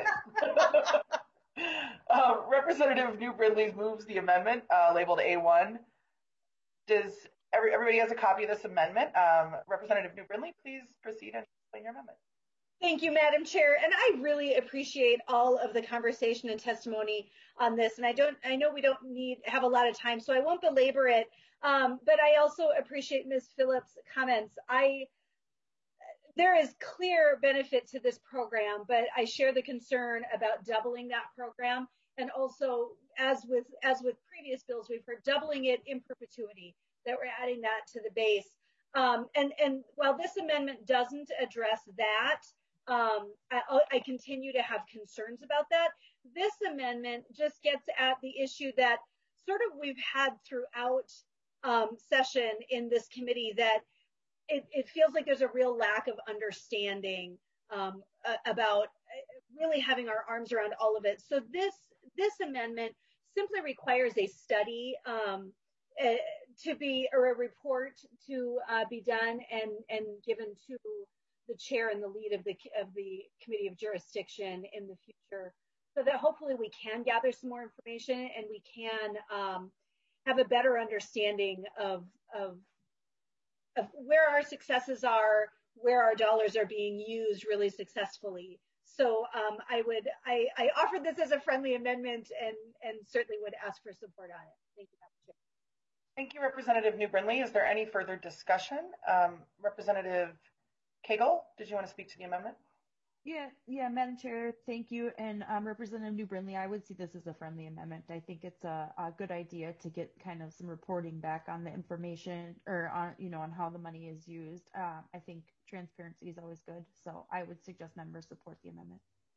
A: it. uh, Representative New Brindley moves the amendment uh, labeled A one. Does every, everybody has a copy of this amendment? Um, Representative New Brindley, please proceed and explain your amendment.
F: Thank you, Madam Chair, and I really appreciate all of the conversation and testimony on this. And I don't, I know we don't need have a lot of time, so I won't belabor it. Um, but I also appreciate Miz Phillips' comments. I there is clear benefit to this program, but I share the concern about doubling that program, and also, as with as with previous bills, we've heard doubling it in perpetuity. That we're adding that to the base. Um, and and while this amendment doesn't address that. Um, I, I continue to have concerns about that. This amendment just gets at the issue that sort of we've had throughout um, session in this committee, that it, it feels like there's a real lack of understanding um, uh, about really having our arms around all of it. So this this amendment simply requires a study um, uh, to be, or a report to uh, be done and and given to the chair and the lead of the of the Committee of Jurisdiction in the future, so that hopefully we can gather some more information and we can um, have a better understanding of, of of where our successes are, where our dollars are being used really successfully. So um, I would I, I offered this as a friendly amendment, and and certainly would ask for support on it. Thank you, Madam Chair.
A: Thank you, Representative New Brindley. Is there any further discussion? Um, Representative Cagle, did you want to speak to the amendment?
I: Yeah, yeah, Madam Chair, thank you. And um, Representative New Brindley, I would see this as a friendly amendment. I think it's a, a good idea to get kind of some reporting back on the information, or on, you know, on how the money is used. Uh, I think transparency is always good. So I would suggest members support the amendment.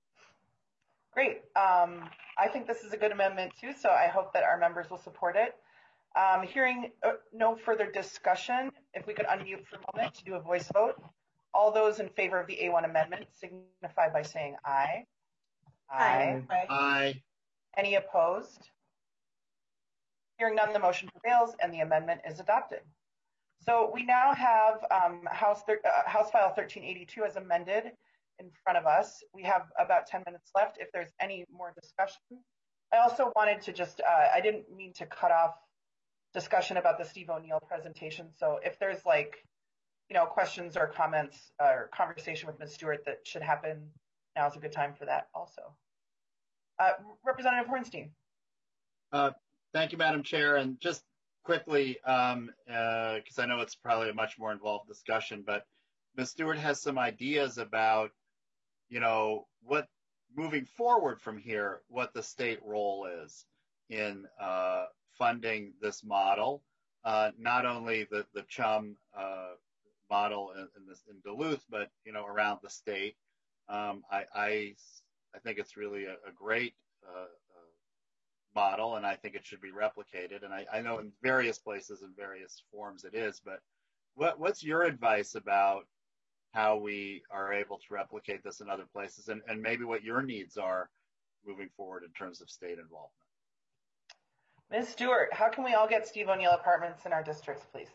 A: Great. Um, I think this is a good amendment too, so I hope that our members will support it. Um, hearing uh, no further discussion, if we could unmute for a moment to do a voice vote. All those in favor of the A one amendment signify by saying aye.
K: Aye. Aye. Aye.
A: Any opposed? Hearing none, the motion prevails and the amendment is adopted. So we now have um, House, uh, House File thirteen eighty-two as amended in front of us. We have about ten minutes left if there's any more discussion. I also wanted to just, uh, I didn't mean to cut off discussion about the Steve O'Neill presentation. So if there's like, you know, questions or comments or conversation with Miz Stewart that should happen, now is a good time for that also. Uh, Representative Hornstein.
O: Uh, thank you, Madam Chair. And just quickly, um, uh, because I know it's probably a much more involved discussion, but Miz Stewart has some ideas about, you know, what moving forward from here, what the state role is in uh, funding this model, uh, not only the, the CHUM uh, model in, in, this, in Duluth, but, you know, around the state. Um, I, I, I think it's really a, a great uh, uh, model, and I think it should be replicated. And I, I know in various places and various forms it is, but what, what's your advice about how we are able to replicate this in other places, and, and maybe what your needs are moving forward in terms of state involvement?
A: Miz Stewart, how can we all get Steve O'Neill apartments in our districts, please?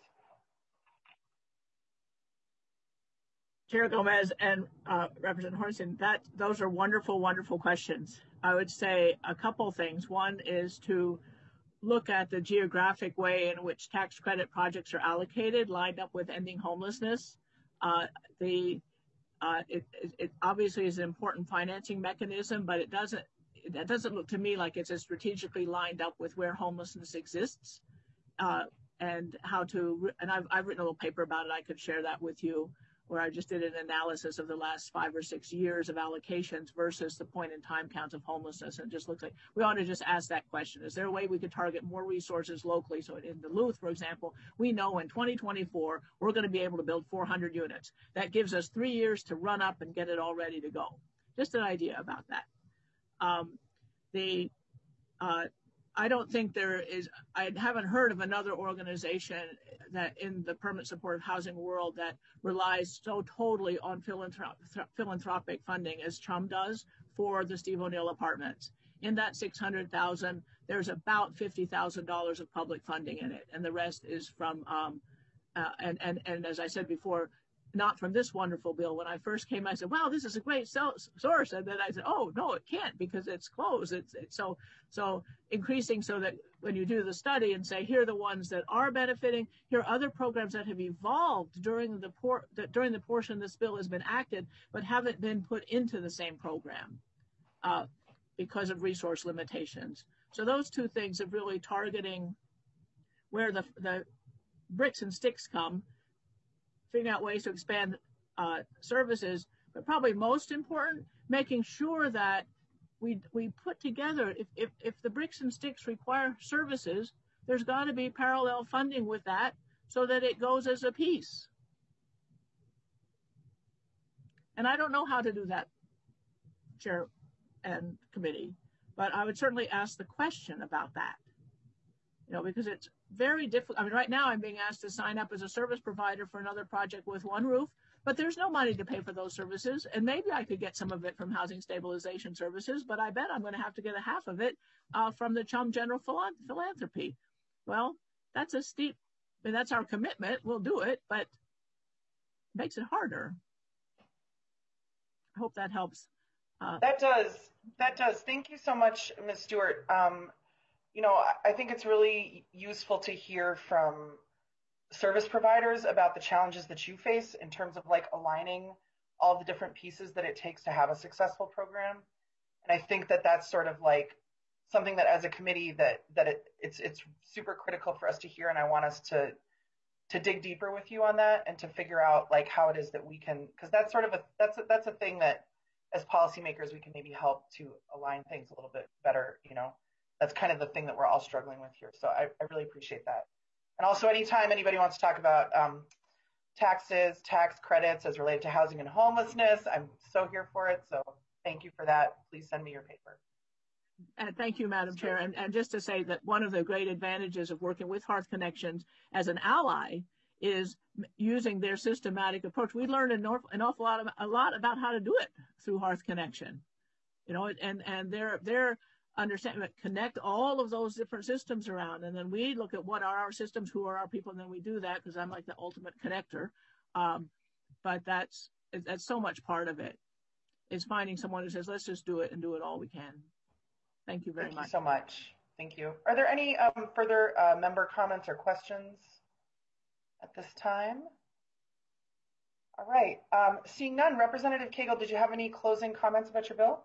L: Chair Gomez and uh, Representative Hornstein, that those are wonderful, wonderful questions. I would say a couple things. One is to look at the geographic way in which tax credit projects are allocated, lined up with ending homelessness. Uh, the uh, it, it obviously is an important financing mechanism, but it doesn't. That doesn't look to me like it's as strategically lined up with where homelessness exists, uh, and how to. And I've I've written a little paper about it. I could share that with you, where I just did an analysis of the last five or six years of allocations versus the point in time counts of homelessness. And it just looks like we ought to just ask that question. Is there a way we could target more resources locally? So in Duluth, for example, we know in twenty twenty-four, we're going to be able to build four hundred units. That gives us three years to run up and get it all ready to go. Just an idea about that. Um, the, uh, I don't think there is, I haven't heard of another organization that in the permanent supportive housing world that relies so totally on philanthrop philanthropic funding as Chum does for the Steve O'Neill apartments. In that six hundred thousand dollars, there's about fifty thousand dollars of public funding in it, and the rest is from, um, uh, and, and, and as I said before, not from this wonderful bill. When I first came, I said, wow, this is a great source. And then I said, oh, no, it can't because it's closed. It's, it's so, so increasing so that when you do the study and say, here are the ones that are benefiting, here are other programs that have evolved during the, por that during the portion this bill has been acted, but haven't been put into the same program uh, because of resource limitations. So those two things of really targeting where the, the bricks and sticks come, figuring out ways to expand uh, services, but probably most important, making sure that we we put together, if, if, if the bricks and sticks require services, there's got to be parallel funding with that so that it goes as a piece. And I don't know how to do that, Chair and committee, but I would certainly ask the question about that, you know, because it's very difficult. I mean, right now I'm being asked to sign up as a service provider for another project with one roof, but there's no money to pay for those services. And maybe I could get some of it from Housing Stabilization Services, but I bet I'm going to have to get a half of it uh, from the Chum General Philanthropy. Well, that's a steep, I mean, that's our commitment. We'll do it, but it makes it harder. I hope that helps. Uh,
A: that does. That does. Thank you so much, Miz Stewart. Um, You know, I think it's really useful to hear from service providers about the challenges that you face in terms of like aligning all the different pieces that it takes to have a successful program. And I think that that's sort of like something that as a committee that that it, it's it's super critical for us to hear. And I want us to to dig deeper with you on that and to figure out like how it is that we can, because that's sort of a that's a, that's a thing that as policymakers we can maybe help to align things a little bit better, you know. That's kind of the thing that we're all struggling with here. So I, I really appreciate that. And also anytime anybody wants to talk about um, taxes, tax credits as related to housing and homelessness, I'm so here for it. So thank you for that. Please send me your paper.
L: And thank you, Madam Chair. And, and just to say that one of the great advantages of working with Hearth Connections as an ally is using their systematic approach. We learned an, an awful lot, of, a lot about how to do it through Hearth Connection. You know, and, and they're, they're, understand, connect all of those different systems around. And then we look at what are our systems, who are our people, and then we do that because I'm like the ultimate connector. Um, but that's, that's so much part of it is finding someone who says, let's just do it and do it all we can. Thank you very
A: Thank
L: much.
A: Thank you so much. Thank you. Are there any um, further uh, member comments or questions at this time? All right. Um, seeing none, Representative Cagle, did you have any closing comments about your bill?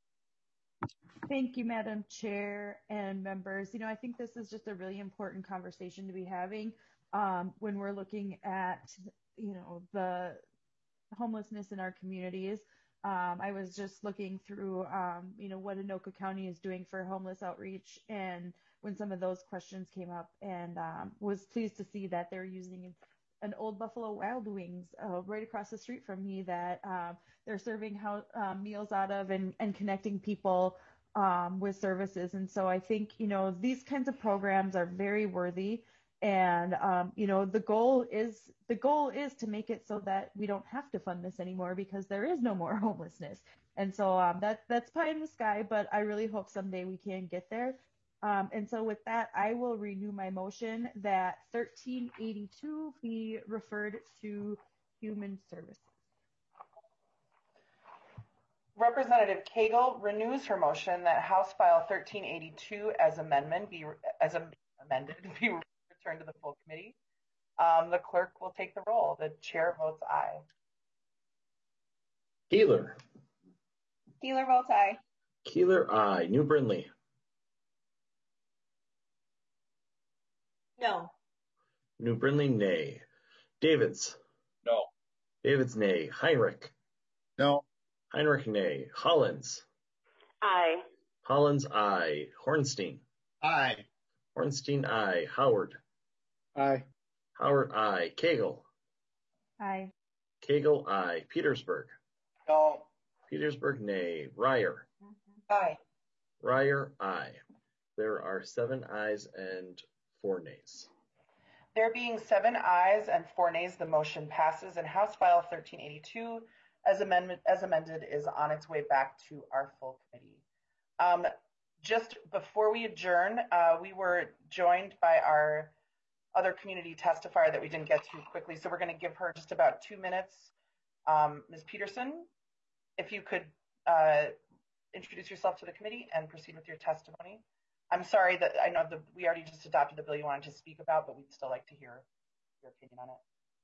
I: Thank you, Madam Chair and members. You know, I think this is just a really important conversation to be having um, when we're looking at, you know, the homelessness in our communities. Um, I was just looking through, um, you know, what Anoka County is doing for homeless outreach, and when some of those questions came up, and um, was pleased to see that they're using an Old Buffalo Wild Wings uh, right across the street from me that um, they're serving how, um, meals out of and, and connecting people um, with services. And so I think, you know, these kinds of programs are very worthy. And, um, you know, the goal is the goal is to make it so that we don't have to fund this anymore because there is no more homelessness. And so um, that, that's pie in the sky, but I really hope someday we can get there. Um, and so with that, I will renew my motion that thirteen eighty-two be referred to Human Services.
A: Representative Cagle renews her motion that House File thirteen eighty-two as amendment be as amended be returned to the full committee. Um, the clerk will take the roll. The chair votes aye.
B: Keeler.
C: Keeler votes aye.
B: Keeler, aye. New Brindley.
C: No.
B: New Brindley, nay. Davids.
D: No.
B: Davids, nay. Heinrich.
D: No.
B: Heinrich, nay. Hollins.
C: Aye.
B: Hollins, aye. Hornstein.
E: Aye.
B: Hornstein, aye. Howard.
E: Aye.
B: Howard, aye. Cagle.
I: Aye.
B: Cagle, aye. Petersburg.
K: No.
B: Petersburg, nay. Ryer.
C: Aye.
B: Ryer, aye. There are seven ayes and four nays.
A: There being seven ayes and four nays, the motion passes, and House File thirteen eighty-two as, amendment, as amended is on its way back to our full committee. Um, just before we adjourn, uh, we were joined by our other community testifier that we didn't get to quickly, so we're going to give her just about two minutes. Um, Miz Peterson, if you could uh, introduce yourself to the committee and proceed with your testimony. I'm sorry that I know that we already just adopted the bill you wanted to speak about, but we'd still like to hear your opinion on it.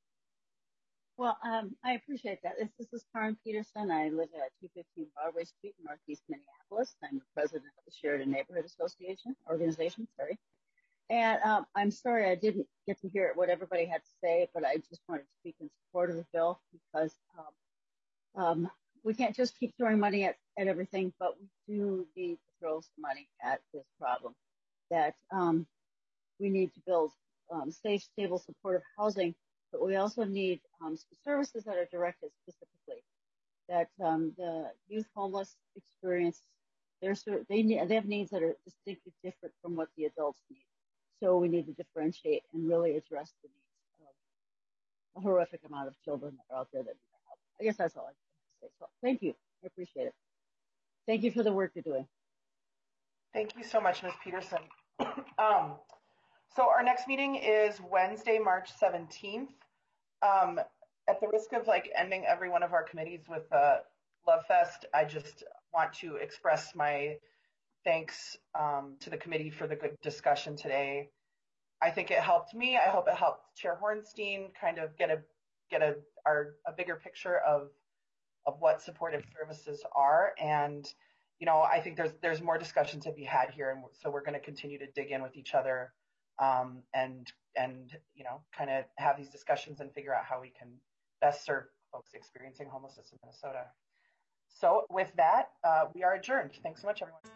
Q: Well, um, I appreciate that. This, this is Karen Peterson. I live at two fifteen Broadway Street, Northeast Minneapolis. I'm the president of the Sheridan Neighborhood Association, organization, sorry. And um, I'm sorry I didn't get to hear what everybody had to say, but I just wanted to speak in support of the bill because um, um, we can't just keep throwing money at, at everything, but we do need to throw some money at this problem. That um, we need to build um, safe, stable, supportive housing, but we also need um, some services that are directed specifically. That um, the youth homeless experience, they're, they, need, they have needs that are distinctly different from what the adults need. So we need to differentiate and really address the needs of a horrific amount of children that are out there that need our help. I guess that's all I have to say. So thank you. I appreciate it. Thank you for the work you're doing.
A: Thank you so much, Miz Peterson. um, so our next meeting is Wednesday, March seventeenth. Um, at the risk of like ending every one of our committees with uh, Love Fest, I just want to express my thanks um, to the committee for the good discussion today. I think it helped me. I hope it helped Chair Hornstein kind of get a get a our a bigger picture of of what supportive services are. And you know, I think there's there's more discussion to be had here, and so we're going to continue to dig in with each other um, and and you know, kind of have these discussions and figure out how we can best serve folks experiencing homelessness in Minnesota. So with that, uh, we are adjourned. Thanks so much, everyone.